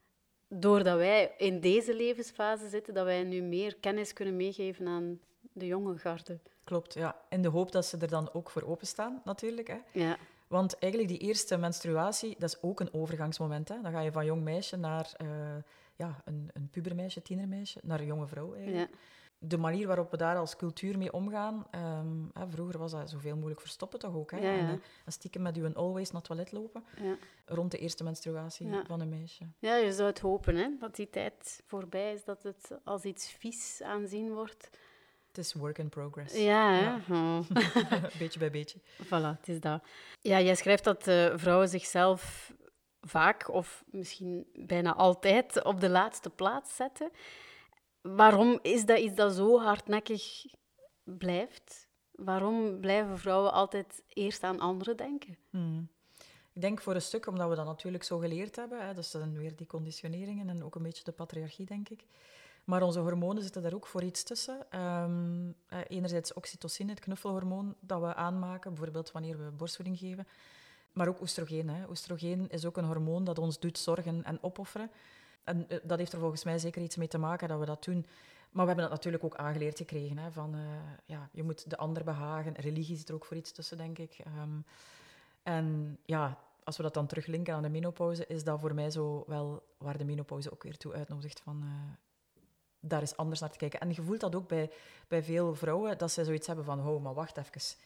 doordat wij in deze levensfase zitten, dat wij nu meer kennis kunnen meegeven aan de jonge garde. Klopt, ja. In de hoop dat ze er dan ook voor openstaan, natuurlijk. Hè. Ja, Want eigenlijk die eerste menstruatie, dat is ook een overgangsmoment. Hè. Dan ga je van jong meisje naar uh, ja, een, een pubermeisje, tienermeisje, naar een jonge vrouw eigenlijk. ja, De manier waarop we daar als cultuur mee omgaan, um, hè, vroeger was dat zoveel mogelijk verstoppen toch ook. Hè. Ja, ja. En, uh, en stiekem met u een always naar het toilet lopen, ja. rond de eerste menstruatie Ja. van een meisje. Ja, je zou het hopen, hè, dat die tijd voorbij is, dat het als iets vies aanzien wordt. Het is work in progress. Ja, hè? Ja. Oh. beetje bij beetje. Voilà, het is dat. Ja, jij schrijft dat uh, vrouwen zichzelf vaak, of misschien bijna altijd, op de laatste plaats zetten. Waarom is dat iets dat zo hardnekkig blijft? Waarom blijven vrouwen altijd eerst aan anderen denken? Hmm. Ik denk voor een stuk omdat we dat natuurlijk zo geleerd hebben. Hè. Dus dat zijn weer die conditioneringen en ook een beetje de patriarchie, denk ik. Maar onze hormonen zitten daar ook voor iets tussen. Um, eh, enerzijds oxytocine, het knuffelhormoon dat we aanmaken, bijvoorbeeld wanneer we borstvoeding geven. Maar ook oestrogeen. Hè. Oestrogeen is ook een hormoon dat ons doet zorgen en opofferen. En uh, dat heeft er volgens mij zeker iets mee te maken dat we dat doen. Maar we hebben dat natuurlijk ook aangeleerd gekregen. Hè, van, uh, ja, je moet de ander behagen. Religie zit er ook voor iets tussen, denk ik. Um, en ja, als we dat dan teruglinken aan de menopauze, is dat voor mij zo wel waar de menopauze ook weer toe uitnodigt van... Uh, daar is anders naar te kijken. En je voelt dat ook bij, bij veel vrouwen, dat zij zoiets hebben van, oh, maar wacht even.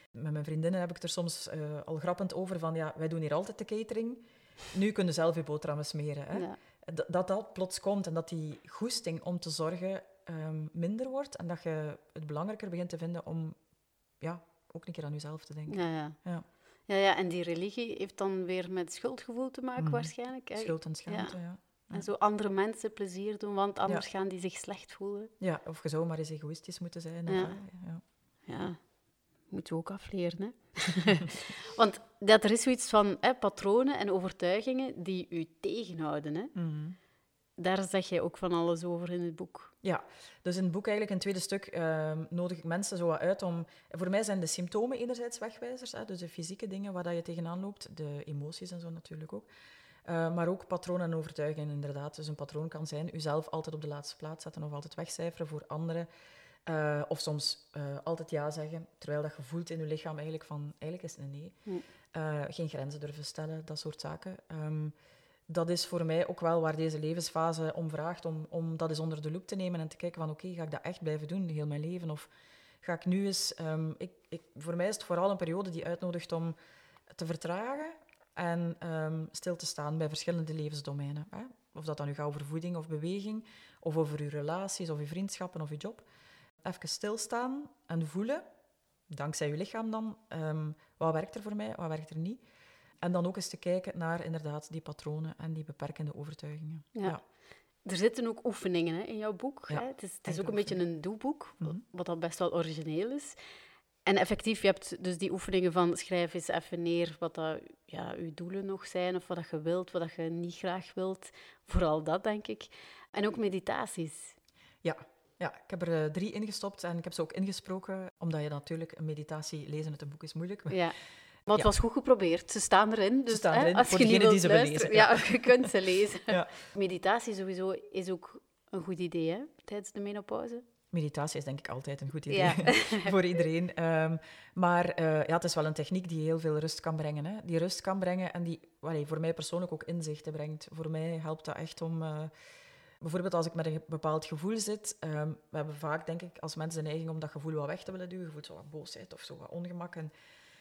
Met mijn vriendinnen heb ik er soms uh, al grappend over van, ja, wij doen hier altijd de catering. Nu kunnen zelf je boterhammen smeren. Hè? Ja. Dat, dat dat plots komt en dat die goesting om te zorgen um, minder wordt. En dat je het belangrijker begint te vinden om ja, ook een keer aan jezelf te denken. Ja, ja. Ja. Ja, ja, en die religie heeft dan weer met schuldgevoel te maken, mm. waarschijnlijk. Hè? Schuld en schaamte, ja. ja. Ja. En zo andere mensen plezier doen, want anders ja. gaan die zich slecht voelen. Ja, of je zou maar eens egoïstisch moeten zijn. Ja, of, ja. ja. Moeten we ook afleren, hè. Want dat er is zoiets van hè, patronen en overtuigingen die u tegenhouden, hè. Mm-hmm. Daar zeg jij ook van alles over in het boek. Ja, dus in het boek eigenlijk, in het tweede stuk, uh, nodig ik mensen zo wat uit om... Voor mij zijn de symptomen enerzijds wegwijzers, hè, dus de fysieke dingen waar je tegenaan loopt, de emoties en zo natuurlijk ook. Uh, maar ook patronen en overtuigingen, inderdaad. Dus een patroon kan zijn uzelf altijd op de laatste plaats zetten of altijd wegcijferen voor anderen. Uh, of soms uh, altijd ja zeggen, terwijl dat je voelt in je lichaam eigenlijk van, eigenlijk is het een nee. Mm. Uh, geen grenzen durven stellen, dat soort zaken. Um, dat is voor mij ook wel waar deze levensfase om vraagt, om, om dat eens onder de loep te nemen en te kijken van, oké, okay, ga ik dat echt blijven doen, heel mijn leven? Of ga ik nu eens... Um, ik, ik, voor mij is het vooral een periode die uitnodigt om te vertragen en um, stil te staan bij verschillende levensdomeinen. Hè? Of dat dan nu gaat over voeding of beweging, of over je relaties, of je vriendschappen, of je job. Even stilstaan en voelen, dankzij je lichaam dan, um, wat werkt er voor mij, wat werkt er niet. En dan ook eens te kijken naar inderdaad die patronen en die beperkende overtuigingen. Ja. Ja. Er zitten ook oefeningen hè, in jouw boek. Ja, hè? Het is, het is ook een beetje een doeboek, mm-hmm. wat dat best wel origineel is. En effectief, je hebt dus die oefeningen van schrijf eens even neer wat dat, ja, je doelen nog zijn, of wat dat je wilt, wat dat je niet graag wilt. Vooral dat, denk ik. En ook meditaties. Ja. Ja, ik heb er uh, drie ingestopt en ik heb ze ook ingesproken, omdat je natuurlijk een meditatie lezen uit een boek is moeilijk. Ja, maar het ja. was goed geprobeerd. Ze staan erin. Dus, ze staan hè, erin als voor je degenen die wilt ze willen luisteren, lezen. Ja, ja, je kunt ze lezen. Ja. Meditatie sowieso is ook een goed idee, hè, tijdens de menopauze. Meditatie is denk ik altijd een goed idee ja. voor iedereen. Um, maar uh, ja, het is wel een techniek die heel veel rust kan brengen. Hè. Die rust kan brengen en die allee, voor mij persoonlijk ook inzichten brengt. Voor mij helpt dat echt om... Uh, bijvoorbeeld als ik met een bepaald gevoel zit... Um, we hebben vaak, denk ik, als mensen de neiging om dat gevoel wat weg te willen duwen. Je voelt zo wat boosheid of zo wat ongemak. En,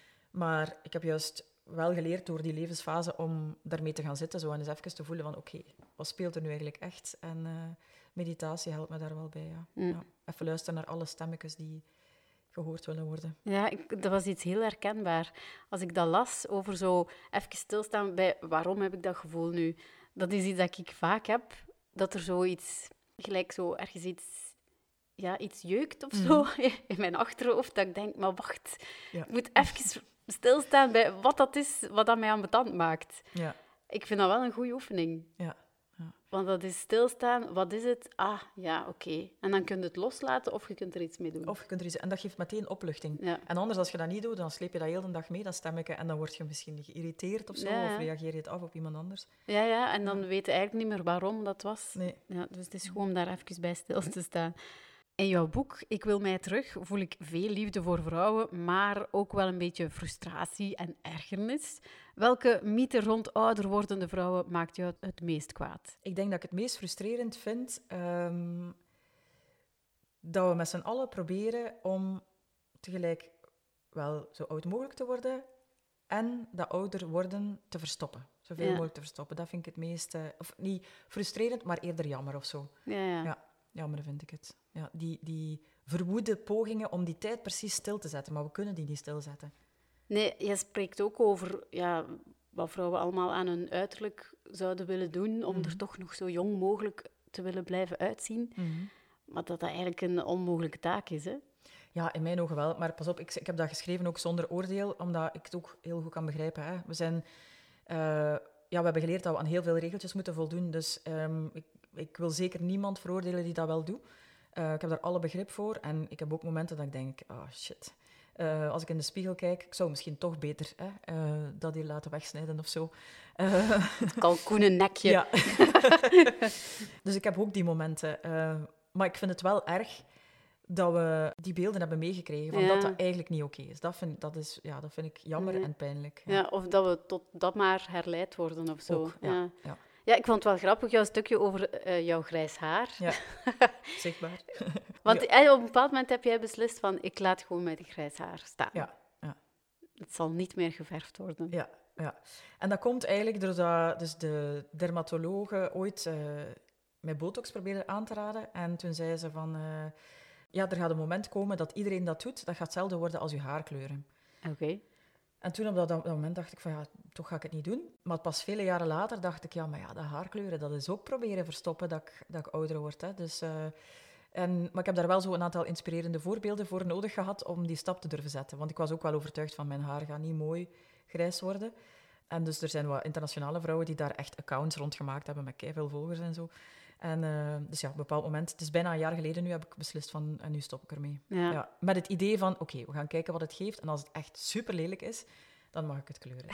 maar ik heb juist wel geleerd door die levensfase om daarmee te gaan zitten. Zo, en eens even te voelen van, oké, okay, wat speelt er nu eigenlijk echt? En uh, meditatie helpt me daar wel bij, ja. Mm. Ja. Even luisteren naar alle stemmetjes die gehoord willen worden. Ja, ik, dat was iets heel herkenbaar. Als ik dat las over zo even stilstaan bij waarom heb ik dat gevoel nu? Dat is iets dat ik vaak heb, dat er zoiets, gelijk zo ergens iets, ja, iets jeukt of zo mm. in mijn achterhoofd, dat ik denk, maar wacht, ja. ik moet even stilstaan bij wat dat is, wat dat mij ambetant maakt. Ja. Ik vind dat wel een goede oefening. Ja. Ja. Want dat is stilstaan, wat is het? Ah, ja, oké. Okay. En dan kun je het loslaten of je kunt er iets mee doen. Of je kunt er iets... En dat geeft meteen opluchting. Ja. En anders, als je dat niet doet, dan sleep je dat heel de dag mee, dat stemmetje, en dan word je misschien geïrriteerd of zo, ja. of reageer je het af op iemand anders. Ja, ja, en dan ja. weet je eigenlijk niet meer waarom dat was. Nee. Ja, dus het is gewoon om daar even bij stil te staan. In jouw boek, Ik wil mij terug, voel ik veel liefde voor vrouwen, maar ook wel een beetje frustratie en ergernis. Welke mythe rond ouder wordende vrouwen maakt jou het meest kwaad? Ik denk dat ik het meest frustrerend vind um, dat we met z'n allen proberen om tegelijk wel zo oud mogelijk te worden en dat ouder worden te verstoppen. Zoveel ja. mogelijk te verstoppen. Dat vind ik het meest... Uh, of niet frustrerend, maar eerder jammer of zo. Ja, ja. ja. Jammer vind ik het. Ja, die, die verwoede pogingen om die tijd precies stil te zetten, maar we kunnen die niet stilzetten. Nee, je spreekt ook over ja, wat vrouwen allemaal aan hun uiterlijk zouden willen doen, om mm-hmm. er toch nog zo jong mogelijk te willen blijven uitzien. Mm-hmm. Maar dat dat eigenlijk een onmogelijke taak is, hè? Ja, in mijn ogen wel. Maar pas op, ik, ik heb dat geschreven ook zonder oordeel, omdat ik het ook heel goed kan begrijpen. Hè. We zijn... Uh, ja, we hebben geleerd dat we aan heel veel regeltjes moeten voldoen, dus um, ik Ik wil zeker niemand veroordelen die dat wel doet. Uh, ik heb daar alle begrip voor. En ik heb ook momenten dat ik denk, oh shit. Uh, als ik in de spiegel kijk, ik zou misschien toch beter hè, uh, dat hier laten wegsnijden of zo. Uh, Het kalkoenen nekje. Ja. Dus ik heb ook die momenten. Uh, maar ik vind het wel erg dat we die beelden hebben meegekregen, van ja. dat dat eigenlijk niet oké is. Dat vind, dat is. Ja, dat vind ik jammer nee. en pijnlijk. Ja. Ja, of dat we tot dat maar herleid worden of zo. Ook, ja. Ja. Ja. Ja, ik vond het wel grappig, jouw stukje over uh, jouw grijs haar. Ja, zichtbaar. Want ja. op een bepaald moment heb jij beslist van, ik laat gewoon met die grijs haar staan. Ja, ja. Het zal niet meer geverfd worden. Ja, ja. En dat komt eigenlijk doordat dus de dermatologe ooit uh, met botox probeerde aan te raden. En toen zei ze van... Uh, ja, er gaat een moment komen dat iedereen dat doet. Dat gaat hetzelfde worden als je haarkleuren. Oké. Okay. En toen op dat, dat moment dacht ik van ja, toch ga ik het niet doen. Maar pas vele jaren later dacht ik, ja, maar ja, dat haarkleuren, dat is ook proberen verstoppen dat ik, dat ik ouder word. Hè. Dus, uh, en, maar ik heb daar wel zo een aantal inspirerende voorbeelden voor nodig gehad om die stap te durven zetten. Want ik was ook wel overtuigd van mijn haar gaat niet mooi grijs worden. En dus er zijn wat internationale vrouwen die daar echt accounts rond gemaakt hebben met keiveel volgers en zo. En uh, dus ja, op een bepaald moment, het is bijna een jaar geleden nu, heb ik beslist van, en nu stop ik ermee. Ja. Ja, met het idee van, oké, okay, we gaan kijken wat het geeft. En als het echt super lelijk is, dan mag ik het kleuren.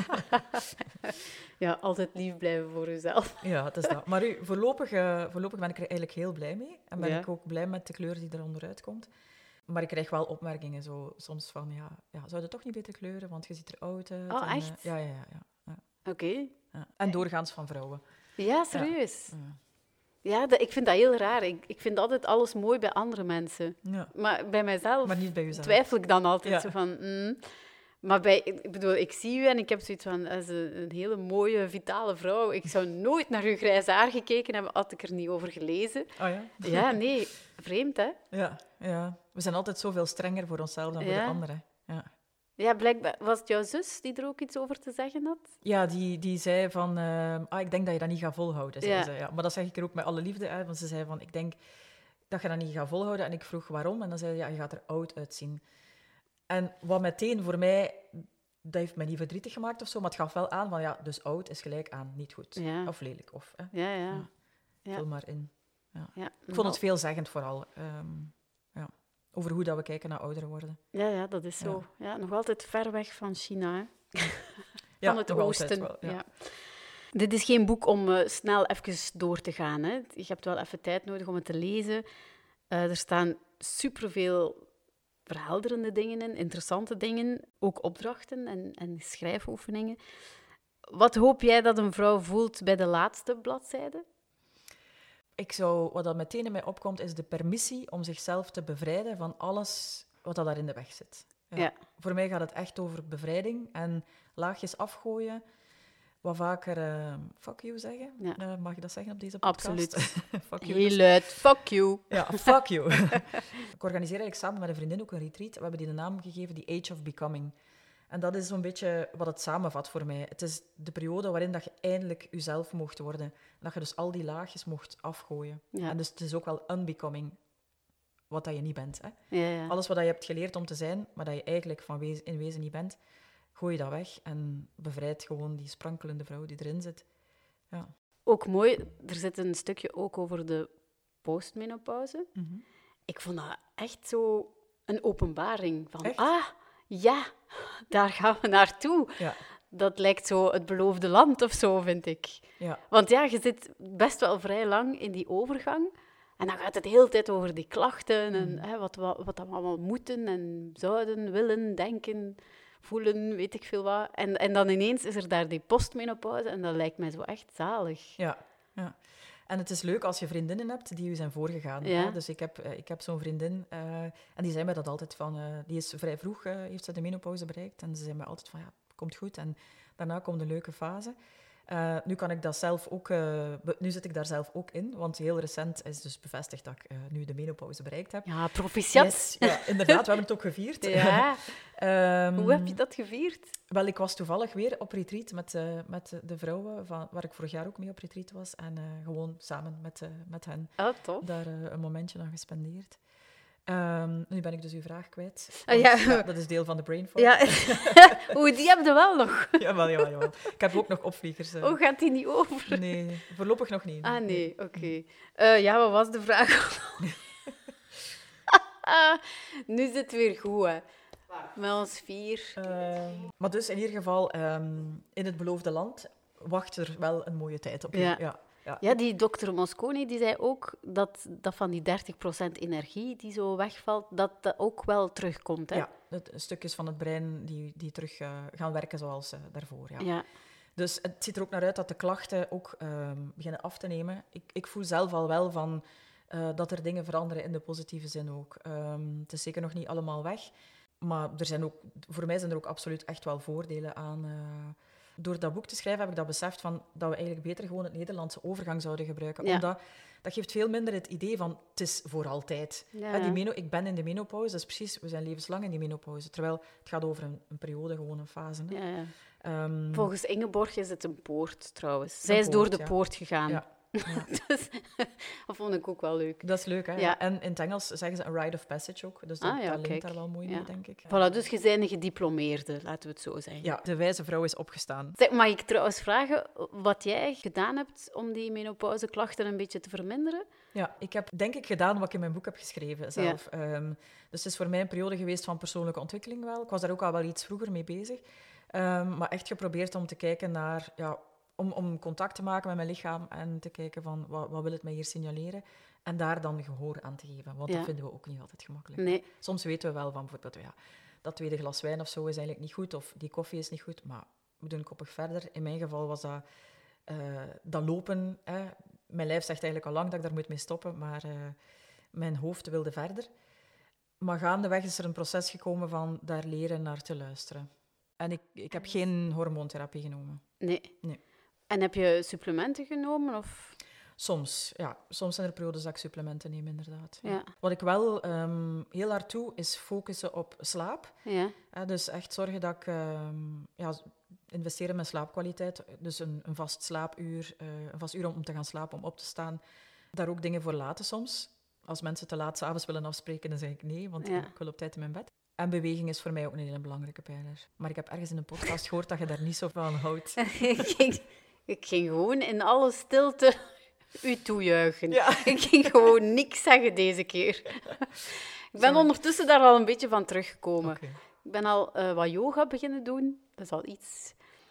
Ja, altijd lief blijven voor jezelf. Ja, het is dat. Maar u, voorlopig, uh, voorlopig ben ik er eigenlijk heel blij mee. En ben ja. ik ook blij met de kleur die er onderuit komt. Maar ik krijg wel opmerkingen zo, soms van, ja, ja, zou je toch niet beter kleuren, want je ziet er oud uit. Oh, en, echt? Uh, ja, ja, ja. ja, ja. Oké. Okay. Ja. En doorgaans van vrouwen. Ja, serieus? Ja. Ja. Ja, dat, ik vind dat heel raar. Ik, ik vind altijd alles mooi bij andere mensen. Ja. Maar bij mijzelf maar niet bij jezelf. Twijfel ik dan altijd ja. zo van... Mm. Maar bij, ik bedoel, ik zie u en ik heb zoiets van... Dat is een, een hele mooie, vitale vrouw. Ik zou nooit naar uw grijze haar gekeken hebben, had ik er niet over gelezen. Oh ja? Ja, nee. Vreemd, hè? Ja, ja. We zijn altijd zoveel strenger voor onszelf dan voor ja. de anderen. Ja. Ja, blijkbaar. Was het jouw zus die er ook iets over te zeggen had? Ja, die, die zei van... Uh, ah, ik denk dat je dat niet gaat volhouden, zei ja. ze. Ja. Maar dat zeg ik er ook met alle liefde uit. Want ze zei van, ik denk dat je dat niet gaat volhouden. En ik vroeg waarom. En dan zei ze, ja, je gaat er oud uitzien. En wat meteen voor mij... Dat heeft mij niet verdrietig gemaakt of zo. Maar het gaf wel aan van, ja, dus oud is gelijk aan niet goed. Ja. Of lelijk. Of, hè. Ja, ja. ja. ja. Vul maar in. Ja. Ja, ik vond het veelzeggend vooral. Um, ja. Over hoe dat we kijken naar ouder worden. Ja, ja, dat is zo. Ja. Ja, nog altijd ver weg van China. Van ja, het oosten. Wel, ja. Ja. Dit is geen boek om uh, snel even door te gaan. Hè. Je hebt wel even tijd nodig om het te lezen. Uh, er staan superveel verhelderende dingen in, interessante dingen. Ook opdrachten en, en schrijfoefeningen. Wat hoop jij dat een vrouw voelt bij de laatste bladzijde? Ik zou, wat dat meteen in mij opkomt, is de permissie om zichzelf te bevrijden van alles wat dat daar in de weg zit. Ja. Ja. Voor mij gaat het echt over bevrijding en laagjes afgooien. Wat vaker uh, fuck you zeggen. Ja. Uh, mag je dat zeggen op deze podcast? Absoluut. Fuck you, heel dus. luid. Fuck you. Ja, fuck you. Ik organiseer eigenlijk samen met een vriendin ook een retreat. We hebben die de naam gegeven, The Age of Becoming. En dat is zo'n beetje wat het samenvat voor mij. Het is de periode waarin dat je eindelijk jezelf mocht worden. En dat je dus al die laagjes mocht afgooien. Ja. En dus het is ook wel unbecoming, wat dat je niet bent. Hè. Ja, ja. Alles wat je hebt geleerd om te zijn, maar dat je eigenlijk van wezen, in wezen niet bent, gooi je dat weg en bevrijd gewoon die sprankelende vrouw die erin zit. Ja. Ook mooi, er zit een stukje ook over de postmenopauze. Mm-hmm. Ik vond dat echt zo een openbaring. Van, echt? ah, ja, daar gaan we naartoe. Ja. Dat lijkt zo het beloofde land of zo, vind ik. Ja. Want ja, je zit best wel vrij lang in die overgang. En dan gaat het de hele tijd over die klachten en Mm. hè, wat, wat, wat we allemaal moeten en zouden, willen, denken, voelen, weet ik veel wat. En, en dan ineens is er daar die postmenopauze en dat lijkt mij zo echt zalig. Ja, ja. En het is leuk als je vriendinnen hebt die je zijn voorgegaan. Ja. Hè? Dus ik heb, ik heb zo'n vriendin uh, en die zei mij dat altijd van... Uh, die is vrij vroeg, uh, heeft ze de menopauze bereikt. En ze zei mij altijd van, ja, komt goed. En daarna komt een leuke fase. Uh, nu kan ik dat zelf ook... Uh, nu zit ik daar zelf ook in, want heel recent is dus bevestigd dat ik uh, nu de menopauze bereikt heb. Ja, proficiat. Yes, ja, inderdaad, we hebben het ook gevierd. Ja. um, Hoe heb je dat gevierd? Wel, ik was toevallig weer op retreat met, uh, met de vrouwen van, waar ik vorig jaar ook mee op retreat was. En uh, gewoon samen met, uh, met hen Oh, tof. daar uh, een momentje aan gespendeerd. Um, nu ben ik dus uw vraag kwijt. Ah, ja. Ja, dat is deel van de brain fog. Ja. Oeh, die heb je wel nog. Jawel, jawel, jawel. Ik heb ook nog opvliegers. Uh. Oh, gaat die niet over? Nee, voorlopig nog niet. Ah, nee, oké. Okay. Uh, ja, wat was de vraag? Nu is het weer goed, hè. Met ons vier. Uh, maar dus in ieder geval, um, in het beloofde land wacht er wel een mooie tijd op je. Ja. Ja. Ja. Ja, die dokter Mosconi die zei ook dat, dat van die dertig procent energie die zo wegvalt, dat dat ook wel terugkomt. Hè? Ja, het, stukjes van het brein die, die terug uh, gaan werken zoals uh, daarvoor. Ja. Ja. Dus het ziet er ook naar uit dat de klachten ook uh, beginnen af te nemen. Ik, ik voel zelf al wel van, uh, dat er dingen veranderen in de positieve zin ook. Um, het is zeker nog niet allemaal weg. Maar er zijn ook, voor mij zijn er ook absoluut echt wel voordelen aan. Uh, door dat boek te schrijven heb ik dat beseft van dat we eigenlijk beter gewoon het Nederlandse overgang zouden gebruiken. Ja. Omdat dat geeft veel minder het idee van het is voor altijd. Ja. Ja, die meno, ik ben in de menopauze, dat is precies, we zijn levenslang in die menopauze. Terwijl het gaat over een, een periode, gewoon een fase. Hè. Ja, ja. Um, Volgens Ingeborg is het een poort, trouwens. Zij Een is poort, door de ja. poort gegaan. Ja. Ja. Dus, dat vond ik ook wel leuk. Dat is leuk, hè? Ja. Ja. En in het Engels zeggen ze een rite of passage ook. Dus dat, Ah, ja, dat linkt kijk. daar wel mooi Ja. mee, denk ik. Voilà, dus je bent een gediplomeerde, laten we het zo zeggen. Ja, de wijze vrouw is opgestaan. Zeg, mag ik trouwens vragen wat jij gedaan hebt om die menopauzeklachten een beetje te verminderen? Ja, ik heb denk ik gedaan wat ik in mijn boek heb geschreven zelf. Ja. Um, dus het is voor mij een periode geweest van persoonlijke ontwikkeling wel. Ik was daar ook al wel iets vroeger mee bezig. Um, maar echt geprobeerd om te kijken naar... Ja, om, om contact te maken met mijn lichaam en te kijken van wat, wat wil het mij hier signaleren. En daar dan gehoor aan te geven. Want ja. dat vinden we ook niet altijd gemakkelijk. Nee. Soms weten we wel van bijvoorbeeld, ja, dat tweede glas wijn of zo is eigenlijk niet goed. Of die koffie is niet goed. Maar we doen koppig verder. In mijn geval was dat, uh, dat lopen... Hè. Mijn lijf zegt eigenlijk al lang dat ik daar moet mee stoppen. Maar uh, mijn hoofd wilde verder. Maar gaandeweg is er een proces gekomen van daar leren naar te luisteren. En ik, ik heb geen hormoontherapie genomen. Nee. nee. En heb je supplementen genomen? Of? Soms, ja. Soms zijn er periodes dat ik supplementen neem, inderdaad. Ja. Wat ik wel um, heel hard doe, is focussen op slaap. Ja. Uh, dus echt zorgen dat ik... Um, ja, investeren in mijn slaapkwaliteit. Dus een, een vast slaapuur, uh, een vast uur om, om te gaan slapen, om op te staan. Daar ook dingen voor laten soms. Als mensen te laat 's avonds willen afspreken, dan zeg ik nee, want ja. ik wil op tijd in mijn bed. En beweging is voor mij ook een hele belangrijke pijler. Maar ik heb ergens in een podcast gehoord dat je daar niet zo van houdt. ik, ging, ik ging gewoon in alle stilte u toejuichen. Ja. Ik ging gewoon niks zeggen deze keer. Ik ben Sorry. ondertussen daar al een beetje van teruggekomen. Okay. Ik ben al uh, wat yoga beginnen doen. Dat is al iets.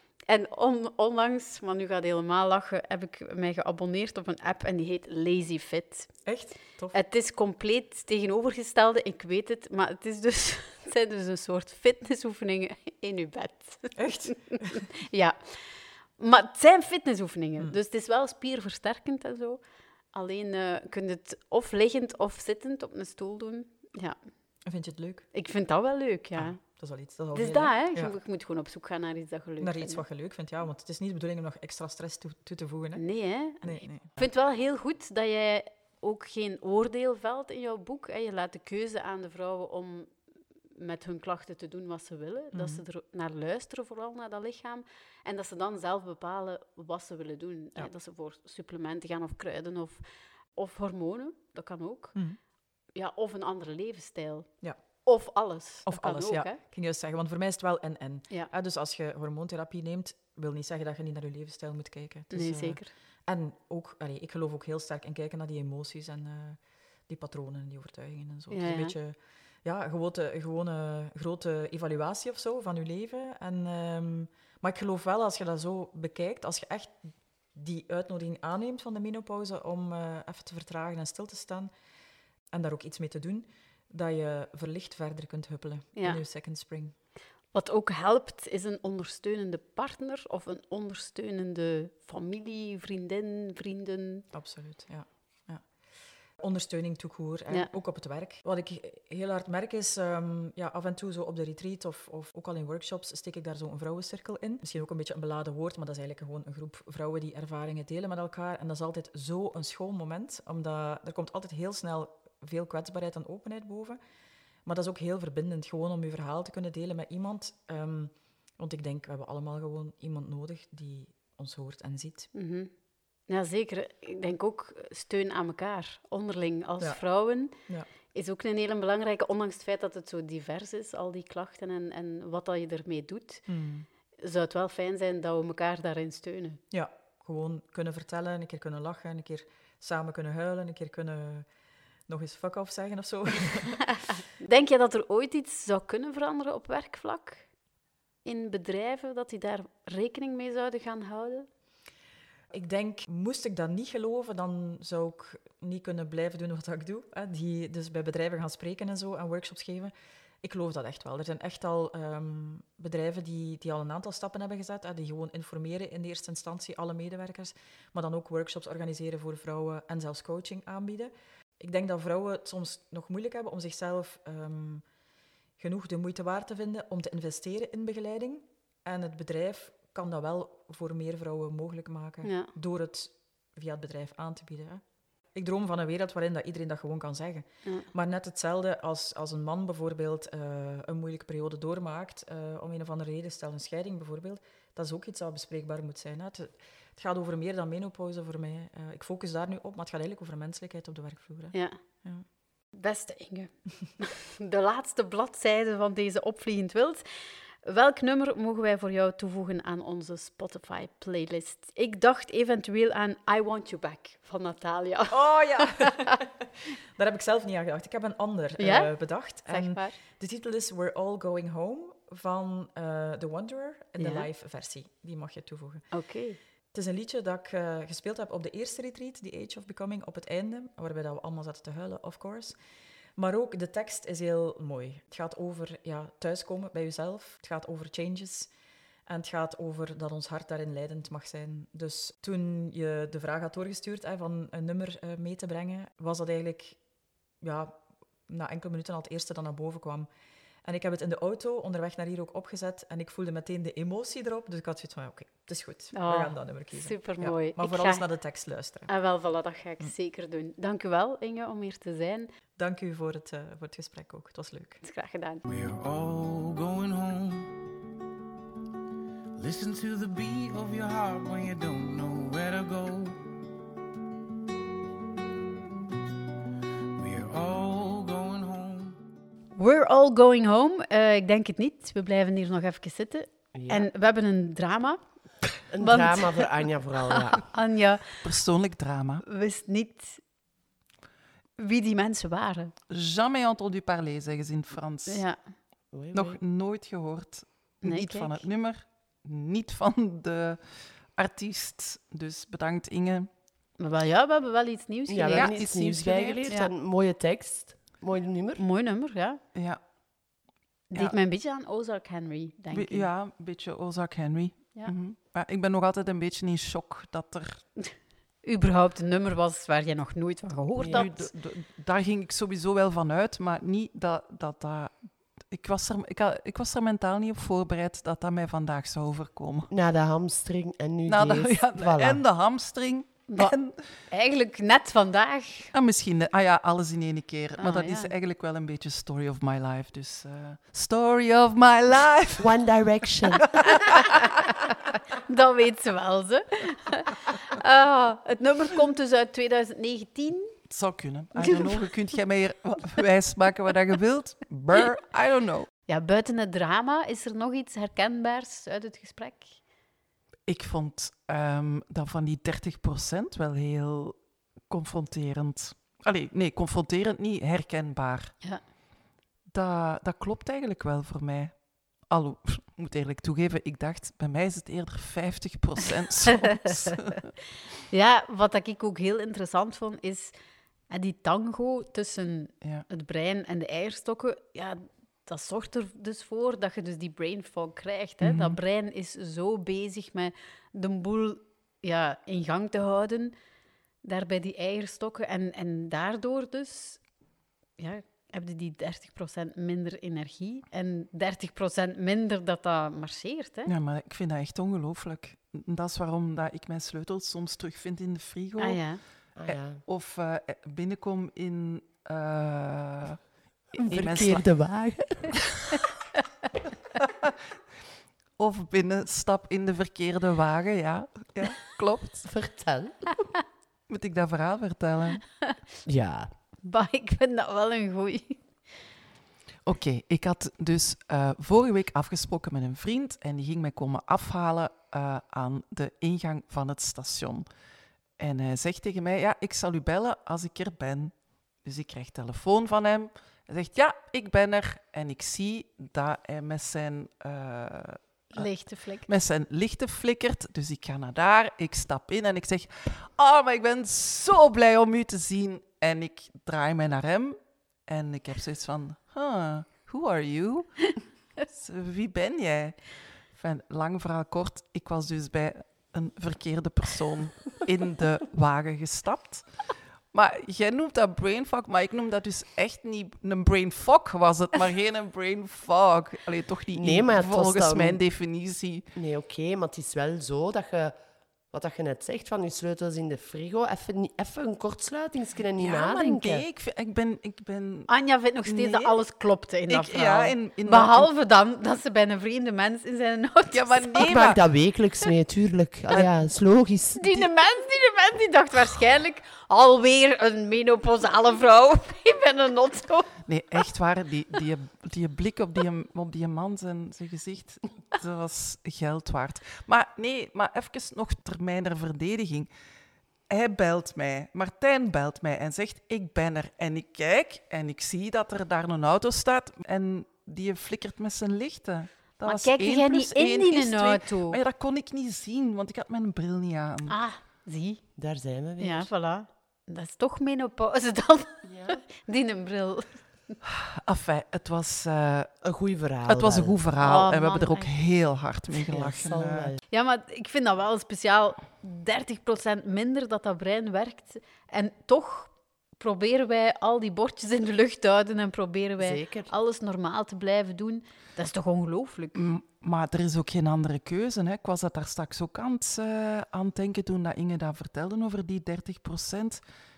En on, onlangs, maar nu gaat het helemaal lachen, heb ik mij geabonneerd op een app en die heet Lazy Fit. Echt? Tof. Het is compleet tegenovergestelde, ik weet het, maar het, is dus, het zijn dus een soort fitnessoefeningen in je bed. Echt? Ja. Maar het zijn fitnessoefeningen, hmm. dus het is wel spierversterkend en zo. Alleen uh, kun je het of liggend of zittend op een stoel doen. Ja. Vind je het leuk? Ik vind dat wel leuk, ja. Ah. Dat is al iets. Dat is al dus heel dat, hè? Ja. Je moet gewoon op zoek gaan naar iets dat je leuk Naar vindt. iets wat je leuk vindt, ja. Want het is niet de bedoeling om nog extra stress toe, toe te voegen. Hè? Nee, hè? Nee, nee. Ik vind het wel heel goed dat jij ook geen oordeel velt in jouw boek. Hè? Je laat de keuze aan de vrouwen om met hun klachten te doen wat ze willen. Mm-hmm. Dat ze er naar luisteren, vooral naar dat lichaam. En dat ze dan zelf bepalen wat ze willen doen. Ja. Hè? Dat ze voor supplementen gaan of kruiden of, of hormonen. Dat kan ook. Mm-hmm. Ja, of een andere levensstijl. Ja. Of alles. Of dat alles, ook, ja. Hè? Ik ging juist zeggen, want voor mij is het wel en-en. Ja. Ja, dus als je hormoontherapie neemt, wil niet zeggen dat je niet naar je levensstijl moet kijken. Dus, nee, uh, zeker. En ook, allee, ik geloof ook heel sterk in kijken naar die emoties en uh, die patronen en die overtuigingen en zo. Ja, dus een ja. beetje, ja, gewone, gewone grote evaluatie of zo van je leven. En, um, maar ik geloof wel, als je dat zo bekijkt, als je echt die uitnodiging aanneemt van de menopauze om uh, even te vertragen en stil te staan en daar ook iets mee te doen, dat je verlicht verder kunt huppelen ja. in je second spring. Wat ook helpt, is een ondersteunende partner of een ondersteunende familie, vriendin, vrienden. Absoluut, ja. ja. Ondersteuning tout court, ja. ook op het werk. Wat ik heel hard merk is, um, ja, af en toe zo op de retreat of, of ook al in workshops steek ik daar zo een vrouwencirkel in. Misschien ook een beetje een beladen woord, maar dat is eigenlijk gewoon een groep vrouwen die ervaringen delen met elkaar. En dat is altijd zo een schoon moment, omdat er komt altijd heel snel veel kwetsbaarheid en openheid boven. Maar dat is ook heel verbindend, gewoon om je verhaal te kunnen delen met iemand. Um, want ik denk, we hebben allemaal gewoon iemand nodig die ons hoort en ziet. Mm-hmm. Ja, zeker. Ik denk ook steun aan elkaar, onderling als ja. vrouwen. Ja. Is ook een hele belangrijke, ondanks het feit dat het zo divers is, al die klachten en, en wat dat je ermee doet. Hmm. Zou het wel fijn zijn dat we elkaar daarin steunen. Ja, gewoon kunnen vertellen, een keer kunnen lachen, een keer samen kunnen huilen, een keer kunnen... nog eens fuck off zeggen of zo. Denk je dat er ooit iets zou kunnen veranderen op werkvlak? In bedrijven, dat die daar rekening mee zouden gaan houden? Ik denk, moest ik dat niet geloven, dan zou ik niet kunnen blijven doen wat ik doe. Hè? Die, dus bij bedrijven gaan spreken en zo en workshops geven. Ik geloof dat echt wel. Er zijn echt al um, bedrijven die, die al een aantal stappen hebben gezet, hè? Die gewoon informeren in de eerste instantie alle medewerkers, maar dan ook workshops organiseren voor vrouwen en zelfs coaching aanbieden. Ik denk dat vrouwen het soms nog moeilijk hebben om zichzelf um, genoeg de moeite waard te vinden om te investeren in begeleiding. En het bedrijf kan dat wel voor meer vrouwen mogelijk maken Ja. door het via het bedrijf aan te bieden. Hè. Ik droom van een wereld waarin dat iedereen dat gewoon kan zeggen. Ja. Maar net hetzelfde als, als een man bijvoorbeeld uh, een moeilijke periode doormaakt, uh, om een of andere reden, stel een scheiding bijvoorbeeld, dat is ook iets dat bespreekbaar moet zijn. Hè. Het, het gaat over meer dan menopauze voor mij. Uh, ik focus daar nu op, maar het gaat eigenlijk over menselijkheid op de werkvloer. Hè. Ja. Ja. Beste Inge, de laatste bladzijde van deze Opvliegend Wild. Welk nummer mogen wij voor jou toevoegen aan onze Spotify-playlist? Ik dacht eventueel aan I Want You Back van Natalia. Oh ja! Daar heb ik zelf niet aan gedacht. Ik heb een ander uh, Ja? bedacht. Zeg En maar. de titel is We're All Going Home van uh, The Wanderer in de Ja. live versie. Die mag je toevoegen. Oké. Het is een liedje dat ik uh, gespeeld heb op de eerste retreat, The Age of Becoming, op het einde, waarbij dat we allemaal zaten te huilen, of course. Maar ook de tekst is heel mooi. Het gaat over ja, thuiskomen bij jezelf. Het gaat over changes. En het gaat over dat ons hart daarin leidend mag zijn. Dus toen je de vraag had doorgestuurd hè, van een nummer uh, mee te brengen, was dat eigenlijk ja, na enkele minuten al het eerste dat naar boven kwam. En ik heb het in de auto onderweg naar hier ook opgezet en ik voelde meteen de emotie erop. Dus ik had zoiets van, oké, okay, het is goed. Oh, we gaan dat nummer kiezen. supermooi. Ja, maar Ik vooral ga- eens naar de tekst luisteren. Ah, wel, voilà, dat ga ik zeker doen. Dank u wel, Inge, om hier te zijn. Dank u voor het, uh, voor het gesprek ook. Het was leuk. Dat is graag gedaan. We're all going home. Listen to the beat of your heart when you don't know where to go. We're all going home. We're all going home. Uh, ik denk het niet. We blijven hier nog even zitten. Ja. En we hebben een drama. Een want- drama voor Anja vooral, ja. Anja Persoonlijk drama. wist niet wie die mensen waren. Jamais entendu parler, zeggen ze in het Frans. Ja. Oei, oei. Nog nooit gehoord. Nee, niet kijk. van het nummer, niet van de artiest. Dus bedankt, Inge. Maar wel, ja, we hebben wel iets nieuws Ja, geleerd. we Ja, hebben iets iets nieuws nieuws geleerd, bijgeleerd. ja. En mooie tekst. Mooi nummer. Mooi nummer, ja. Ja, Deed Ja. mij een beetje aan Ozark Henry, denk Be- ik. ja een beetje Ozark Henry. Ja. Mhm. Maar ik ben nog altijd een beetje in shock dat er... Überhaupt een nummer was waar je nog nooit van gehoord Ja. Nu, had. d- d- daar ging ik sowieso wel van uit, maar niet dat dat... dat ik, was er, ik, had- ik was er mentaal niet op voorbereid dat dat mij vandaag zou overkomen. Na de hamstring en nu Nou, deze. de, ja, Voilà. En de hamstring. Maar En, eigenlijk net vandaag. en misschien... de- Ah ja, alles in één keer. Maar Ah, dat ja. is eigenlijk wel een beetje story of my life. Dus... eh, story of my life. One Direction. Dat weet ze wel, ze. Ah, het nummer komt dus uit twintig negentien. Het zou kunnen. I don't know. Je kunt jij mij hier wijs maken wat je wilt. Brr, I don't know. Ja, buiten het drama, is er nog iets herkenbaars uit het gesprek? Ik vond ehm, dat van die dertig procent wel heel confronterend. Allee, nee, confronterend niet, herkenbaar. Ja. Dat, dat klopt eigenlijk wel voor mij. Allo, ik moet eerlijk toegeven, ik dacht, bij mij is het eerder vijftig procent soms. Ja, wat ik ook heel interessant vond, is eh, die tango tussen Ja. het brein en de eierstokken. Ja, dat zorgt er dus voor dat je dus die brain fog krijgt. Hè? Mhm. Dat brein is zo bezig met de boel ja, in gang te houden, daar bij die eierstokken. En, en daardoor dus ja, heb je die dertig procent minder energie en dertig procent minder dat dat marcheert. Hè? Ja, maar ik vind dat echt ongelooflijk. Dat is waarom dat ik mijn sleutels soms terugvind in de frigo. Ah ja. Ah, ja. Of eh, binnenkom in... eh, in Een mijn verkeerde wagen. Of binnenstap in de verkeerde wagen, ja. Ja, klopt. Vertel. Moet ik dat verhaal vertellen? Ja. Maar ik vind dat wel een goeie. Oké, ik had dus eh, vorige week afgesproken met een vriend en die ging mij komen afhalen eh, aan de ingang van het station. En hij zegt tegen mij, ja, ik zal u bellen als ik er ben. Dus ik krijg telefoon van hem. Hij zegt, ja, ik ben er. En ik zie dat hij met zijn... eh, Lichte flik. met zijn lichten flikkert. Dus ik ga naar daar, ik stap in en ik zeg... Oh, maar ik ben zo blij om u te zien. En ik draai mij naar hem. En ik heb zoiets van... Huh, who are you? Dus, wie ben jij? Enfin, lang verhaal kort. Ik was dus bij een verkeerde persoon in de wagen gestapt. Maar jij noemt dat brain fog, maar ik noem dat dus echt niet... Een brain fog was het, maar geen een brain fog. Allee, toch niet Nee, in- maar het was volgens dan- mijn definitie. Nee, oké, maar het is wel zo dat je... Wat dat je net zegt, van je sleutels in de frigo, even, niet- even een kortsluitingske en niet Ja, maar nadenken. nee, ik, vind- ik ben... Ik ben Anja vindt nog steeds Nee. dat alles klopte in dat ik, verhaal. ja, in, in Behalve dan dat ze bij een vreemde mens in zijn auto Ja, maar zat. nee, Ik maak maar... dat wekelijks mee, tuurlijk. Allee, ja, dat is logisch. Die, de mens, die, de mens die dacht waarschijnlijk alweer een menopausale vrouw in een auto. Nee, echt waar. Die, die, die blik op die, op die man, zijn, zijn gezicht, dat was geld waard. Maar nee, maar even nog ter mijner verdediging. Hij belt mij, Martijn belt mij en zegt, ik ben er. En ik kijk en ik zie dat er daar een auto staat en die flikkert met zijn lichten. Dat Maar was kijkte één jij plus niet in één die is een twee. auto? Maar ja, dat kon ik niet zien, want ik had mijn bril niet aan. Ah, zie. Daar zijn we weer. Ja, voilà. Dat is toch menopauze dan, Ja. die een bril. Enfin, het was, eh, Een goed verhaal. het was een wel. goed verhaal Oh, en we man, hebben er ook echt. heel hard mee Ja, gelachen. zal eh. wel. Ja, maar ik vind dat wel speciaal. dertig procent minder dat dat brein werkt. En toch proberen wij al die bordjes in de lucht te houden en proberen wij Zeker. alles normaal te blijven doen. Dat is toch ongelooflijk? M- Maar er is ook geen andere keuze. Hè. Ik was dat daar straks ook aan het, eh, aan het denken toen dat Inge dat vertelde over die dertig procent.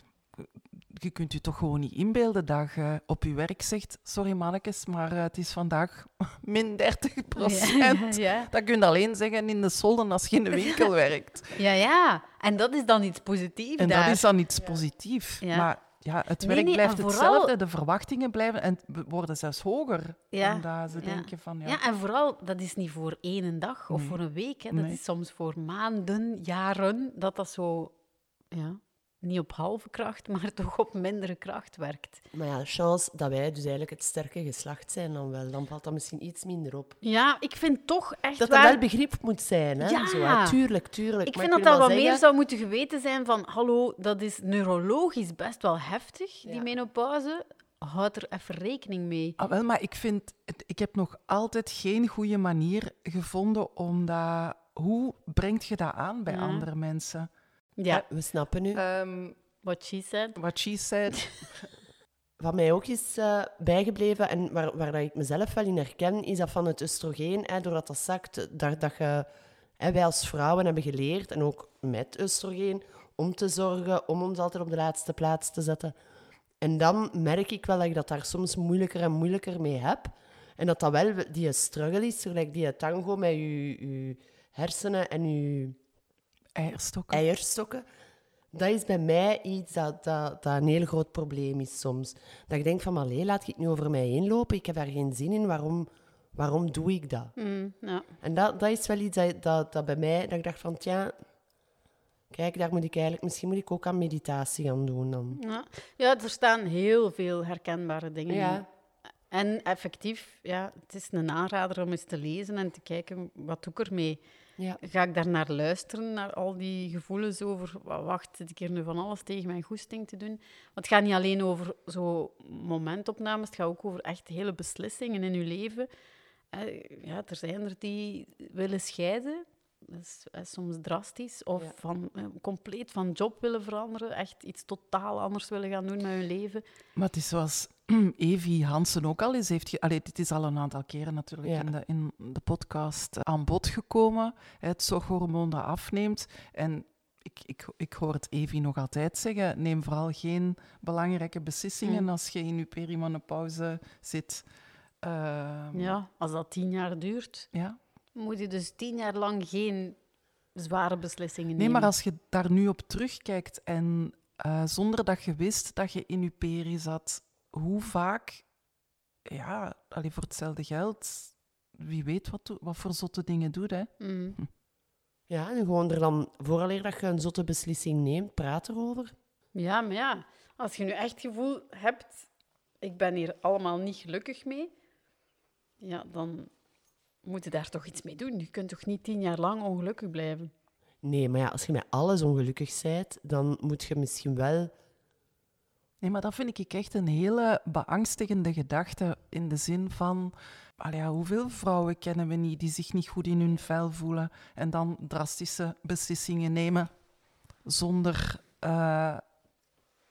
Je kunt je toch gewoon niet inbeelden dat je op je werk zegt, sorry mannetjes, maar eh, het is vandaag min dertig procent. Ja, ja. Dat kun je alleen zeggen in de solden als je in de winkel werkt. Ja, ja. En dat is dan iets positiefs En daar. dat is dan iets positiefs. Ja. Maar ja, het Nee, werk nee, blijft en vooral- hetzelfde, de verwachtingen blijven en we worden zelfs hoger. Ja, Omdat ze ja. denken van... Ja, Ja, en vooral, dat is niet voor één dag of Nee. voor een week. Hè. Dat Nee. is soms voor maanden, jaren, dat dat zo... Ja, niet op halve kracht, maar toch op mindere kracht werkt. Maar ja, chance dat wij dus eigenlijk het sterke geslacht zijn dan wel. Dan valt dat misschien iets minder op. Ja, ik vind toch echt Dat er waar... wel begrip moet zijn, hè? Ja. Zo, hè. Tuurlijk, tuurlijk. Ik Maar vind dat wil dat wel wat meer zeggen- zou moeten geweten zijn van... Hallo, dat is neurologisch best wel heftig, die Ja. menopauze. Houd er even rekening mee. Ah, wel, maar ik vind, het- ik heb nog altijd geen goede manier gevonden om dat. Hoe brengt je dat aan bij Ja. andere mensen? Ja, We snappen nu. Ehm what she said. What she said. Wat mij ook is eh, bijgebleven en waar, waar dat ik mezelf wel in herken, is dat van het oestrogeen, hè, doordat dat zakt, dat, dat je, hè, wij als vrouwen hebben geleerd, en ook met oestrogeen, om te zorgen, om ons altijd op de laatste plaats te zetten. En dan merk ik wel dat ik dat daar soms moeilijker en moeilijker mee heb. En dat dat wel die struggle is, gelijk die tango met je, je hersenen en je Eierstokken. eierstokken. Dat is bij mij iets dat, dat, dat een heel groot probleem is soms. Dat ik denk van, allee, laat ik het nu over mij heen lopen? Ik heb daar geen zin in. Waarom, waarom doe ik dat? Mm, ja. En dat, dat is wel iets dat, dat, dat bij mij... Dat ik dacht van, tja... Kijk, daar moet ik eigenlijk... Misschien moet ik ook aan meditatie gaan doen dan. Ja. ja, er staan heel veel herkenbare dingen in. Ja. En effectief, ja, het is een aanrader om eens te lezen en te kijken, wat doe ik ermee? Ja. Ga ik daar naar luisteren, naar al die gevoelens over... wa- Wacht, zit ik hier nu van alles tegen mijn goesting te doen? Want het gaat niet alleen over zo momentopnames, het gaat ook over echt hele beslissingen in je leven. Eh, Ja, er zijn er die willen scheiden. Dat is eh, soms drastisch. Of Ja. van, eh, compleet van job willen veranderen. Echt iets totaal anders willen gaan doen met hun leven. Maar het is zoals Evie Hansen ook al eens heeft... Ge- Allee, dit is al een aantal keren natuurlijk Ja. in, de, in de podcast aan bod gekomen. Het zorghormoon dat afneemt. En ik, ik, ik hoor het Evie nog altijd zeggen. Neem vooral geen belangrijke beslissingen Mm. als je in je perimenopauze zit. Ehm, Ja, als dat tien jaar duurt, ja. moet je dus tien jaar lang geen zware beslissingen Nee, nemen. maar als je daar nu op terugkijkt en eh, zonder dat je wist dat je in je peri zat, hoe vaak, ja, allee, voor hetzelfde geld, wie weet wat, doe- wat voor zotte dingen doet, hè? Mm. Ja, en gewoon er dan... Vooraleer dat je een zotte beslissing neemt, praat erover. Ja, maar ja, als je nu echt het gevoel hebt, ik ben hier allemaal niet gelukkig mee, ja, dan moet je daar toch iets mee doen. Je kunt toch niet tien jaar lang ongelukkig blijven? Nee, maar ja, als je met alles ongelukkig bent, dan moet je misschien wel... Nee, maar dat vind ik echt een hele beangstigende gedachte in de zin van... Allee, ja, hoeveel vrouwen kennen we niet die zich niet goed in hun vel voelen en dan drastische beslissingen nemen zonder... eh,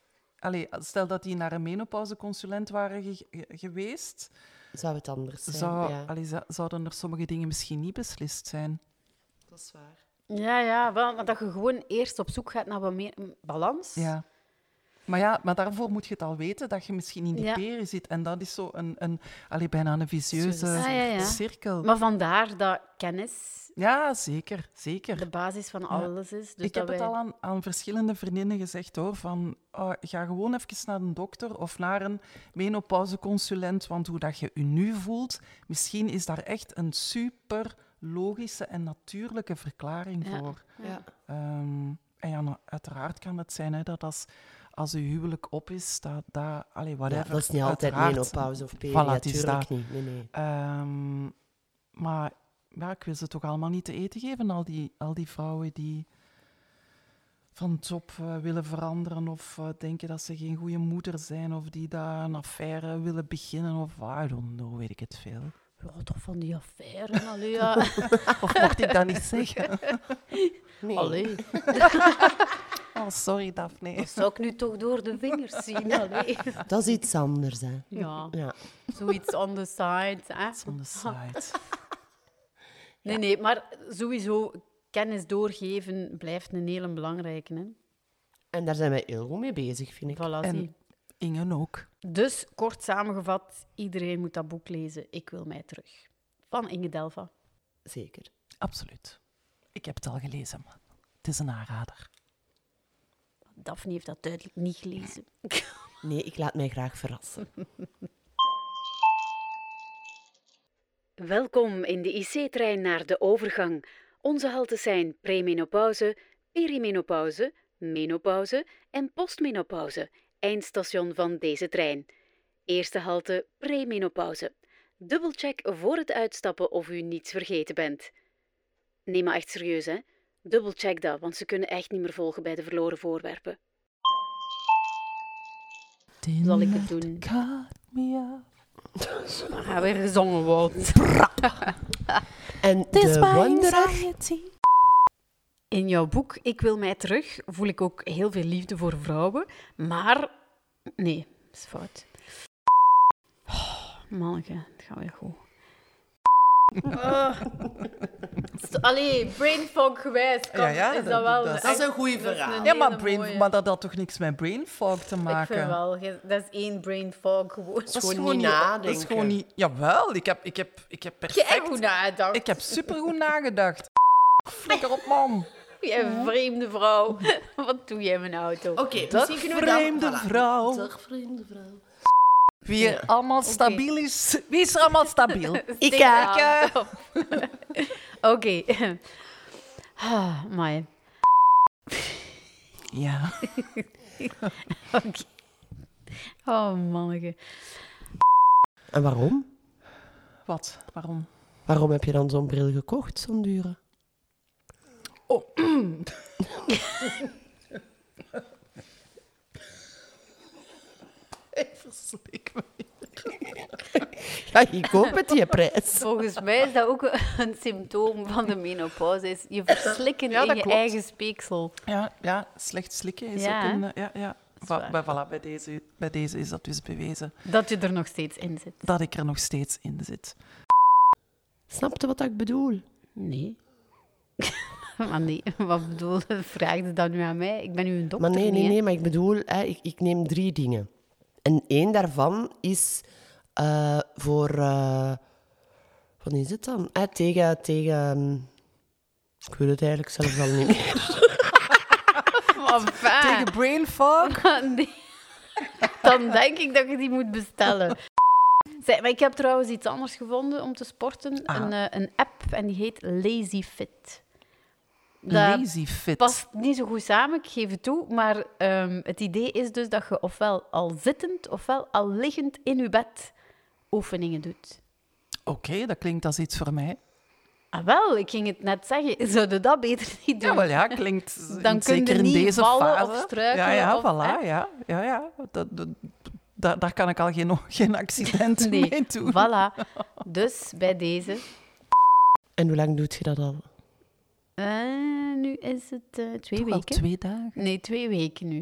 allee, stel dat die naar een menopauseconsulent waren ge- ge- geweest, Zou het anders zijn? zou, ja. allee, zou- zouden er sommige dingen misschien niet beslist zijn. Dat is waar. Ja, ja, wel, maar dat je gewoon eerst op zoek gaat naar wat meer balans. Ja. Maar ja, maar daarvoor moet je het al weten dat je misschien in die Ja. peren zit. En dat is zo een, een, allee, bijna een vicieuze Ah, ja, ja. cirkel. Maar vandaar dat kennis Ja, zeker. zeker. de basis van alles is. Dus ik dat heb wij... het al aan, aan verschillende vriendinnen gezegd, hoor. Van, oh, ga gewoon even naar een dokter of naar een menopauseconsulent, want hoe dat je je nu voelt, misschien is daar echt een super logische en natuurlijke verklaring Ja. voor. Ja. Ehm, en ja, nou, uiteraard kan het zijn hè, dat als, als je huwelijk op is, dat... dat allee, whatever, Ja, dat is niet altijd uiteraard. menopauze of peri, Voilà, het is natuurlijk dat. niet. Nee, nee. Ehm, maar ja, ik wil ze toch allemaal niet te eten geven, al die, al die vrouwen die van job eh, willen veranderen of eh, denken dat ze geen goede moeder zijn of die daar een affaire willen beginnen of I don't know, weet ik het veel. Ja, toch van die affaire, allee, ja. Of mocht ik dat niet zeggen? Nee. Allee, Oh, sorry Daphne. dat zou ik nu toch door de vingers zien, allee. Dat is iets anders, hè. Ja, Ja. zoiets on the side, hè. It's on the side. Nee, nee, maar sowieso, kennis doorgeven blijft een hele belangrijke, hè. En daar zijn wij heel goed mee bezig, vind ik. Voilà, En zie. Inge ook. Dus, kort samengevat, iedereen moet dat boek lezen. Ik wil mij terug. Van Inge Delva. Zeker. Absoluut. Ik heb het al gelezen, maar het is een aanrader. Daphne heeft dat duidelijk niet gelezen. Nee, ik laat mij graag verrassen. Welkom in de I C-trein naar de overgang. Onze haltes zijn premenopauze, perimenopauze, menopauze en postmenopauze, eindstation van deze trein. Eerste halte premenopauze. Dubbelcheck voor het uitstappen of u niets vergeten bent. Nee, maar echt serieus, hè? Dubbelcheck dat, want ze kunnen echt niet meer volgen bij de verloren voorwerpen. Zal ik het doen? Cut me off. Dan gaan we weer gezongen worden. En de Wanderer... In jouw boek Ik wil mij terug voel ik ook heel veel liefde voor vrouwen. Maar... Nee, dat is fout. Oh, manneke, het gaat weer goed. Oh. Allee, brain fog gewijs kan, Ja, ja, is dat dat- wel... dat is- Dat is een goeie dat is verhaal. een Ja, maar, hele brain, mooie. maar dat had toch niks met brain fog te Ik maken? vind wel, je- dat is één brain fog gewoon. Dat is gewoon niet nadenken. Dat is gewoon niet... Jawel, ik heb, ik heb, ik heb Jij perfect... goed nagedacht. Ik heb supergoed nagedacht. Flikker op, man. Jij vreemde vrouw. Wat doe jij in mijn auto? Oké, Dag, misschien kunnen we dan... vreemde Voilà. vrouw. Dag, vreemde vrouw. Wie er allemaal stabiel is... Wie is er allemaal stabiel? Ik kijk. Oké. Ah, my. Ja. Oké. Oh, manneke. En waarom? Wat? Waarom? Waarom heb je dan zo'n bril gekocht, zo'n dure? Oh. Ik verslik me. Ja, ik koop het, die prijs. Volgens mij is dat ook een symptoom van de menopauze. Is je verslikken Ja, in dat je klopt. eigen speeksel. Ja, ja, slecht slikken is Ja, ook hè? een... eh, Ja, ja. is Va- waar. bij, voilà, bij, deze, bij deze is dat dus bewezen. Dat je er nog steeds in zit. Dat ik er nog steeds in zit. Snap je wat ik bedoel? Nee. Maar nee, wat bedoel je? Vraag je dat nu aan mij? Ik ben nu een dokter. Maar nee, nee, niet, hè? nee, maar ik bedoel, hè, ik, ik neem drie dingen. En één daarvan is eh, voor... eh, wat is het dan? Eh, tegen... tegen ehm, ik weet het eigenlijk zelf al niet meer. Maar fijn. Tegen brain fog? Nee. Dan denk ik dat je die moet bestellen. Zeg, maar ik heb trouwens iets anders gevonden om te sporten. Ah. Een, eh, een app en die heet Lazy Fit. Dat Lazy fit. past niet zo goed samen, ik geef het toe. Maar ehm, het idee is dus dat je ofwel al zittend ofwel al liggend in je bed oefeningen doet. Oké, dat klinkt als iets voor mij. Ah, wel, ik ging het net zeggen. Zou je dat beter niet doen? Ja, wel ja, klinkt Dan kun zeker je in niet deze vallen fase. of struikelen Ja, ja, of- voilà, hè? ja, ja, ja. Dat, dat, daar, daar kan ik al geen, geen accident Nee, mee doen. voilà. Dus bij deze. En hoe lang doet je dat al? Eh, nu is het eh, twee Toch al weken. twee dagen. Nee, twee weken nu.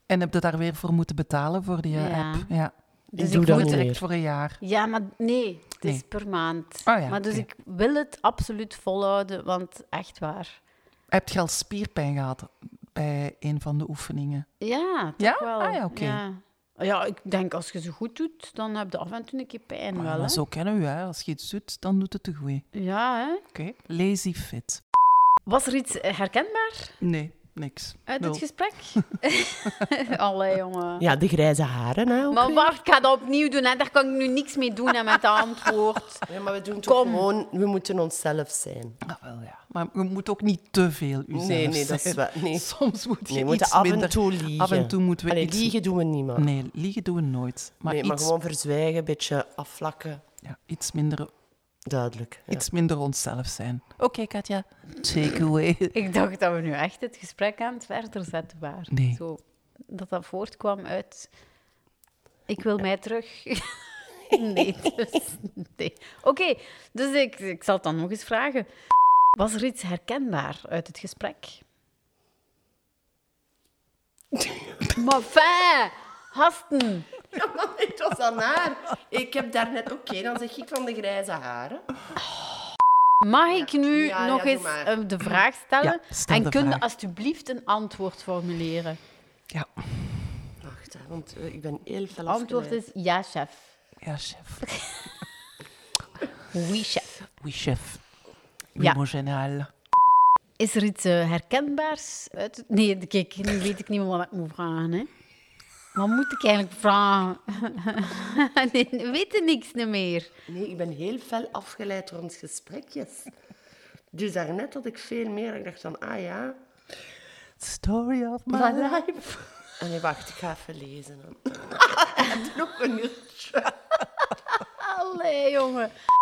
En heb je daar weer voor moeten betalen voor die uh, Ja. app? Ja. Dus Ik doe ik dat moet- niet Direct meer. voor een jaar. Ja, maar nee, het is Nee. per maand. Ah ja, maar dus oké. ik wil het absoluut volhouden, want echt waar. Heb je al spierpijn gehad bij een van de oefeningen? Ja, toch Ja? wel. Ah ja, oké. Ja. Ja, ik denk als je ze goed doet, dan heb je af en toe een keer pijn Maar, wel. maar Hè? zo kennen we, hè. Als je iets doet, dan doet het te goed. Ja, hè? Oké. Lazy fit. Was er iets herkenbaar Nee, niks. uit Nul. het gesprek? Allee, jongen. Ja, de grijze haren, hè, ook Maar weer. wacht, ik ga dat opnieuw doen. Hè. Daar kan ik nu niks mee doen hè, met het antwoord. Ja, maar we doen toch Kom. gewoon... We moeten onszelf zijn. Ah, wel, ja. Maar je moet ook niet te veel uzelf Nee, nee, dat is zijn. wel... Nee, Soms moet je nee we moeten iets af minder... en toe liegen. Af en toe moeten we Allee, iets... liegen doen we niet, maar... Nee, liegen doen we nooit. Maar, Nee, maar iets, gewoon verzwijgen, een beetje afvlakken. ja, iets, minder, Duidelijk. Ja. iets minder onszelf zijn. Oké, Katja. Take away. Ik dacht dat we nu echt het gesprek aan het verder zetten waren. Nee. Zo, dat dat voortkwam uit... Ik wil mij terug. nee, dus... Nee. Oké, dus ik, ik zal het dan nog eens vragen. Was er iets herkenbaar uit het gesprek? Maar fijn, hasten. Ja, maar het was aan haar. Ik heb daarnet... Oké, dan zeg ik van de grijze haren. Mag ik nu Ja, ja, nog doe eens maar. eh, de vraag stellen? Ja, stel en de kun je vraag. alsjeblieft een antwoord formuleren? Ja, Wacht, hè, want eh, ik ben heel fel Het antwoord afgeleid. is ja, chef. ja, chef. Oui, chef. Oui, chef. Oui, Ja. mon général. Is er iets eh, herkenbaars uit het... Nee, kijk, nu weet ik niet meer wat ik moet vragen. Hè. Wat moet ik eigenlijk vragen? nee, we weten niks meer. Nee, ik ben heel fel afgeleid door ons gesprekjes. Dus daarnet had ik veel meer. Ik dacht van, ah ja... Story of my My life. life. En nee, wacht, ik ga even lezen. Dan. Nog een uurtje. Allee, jongen.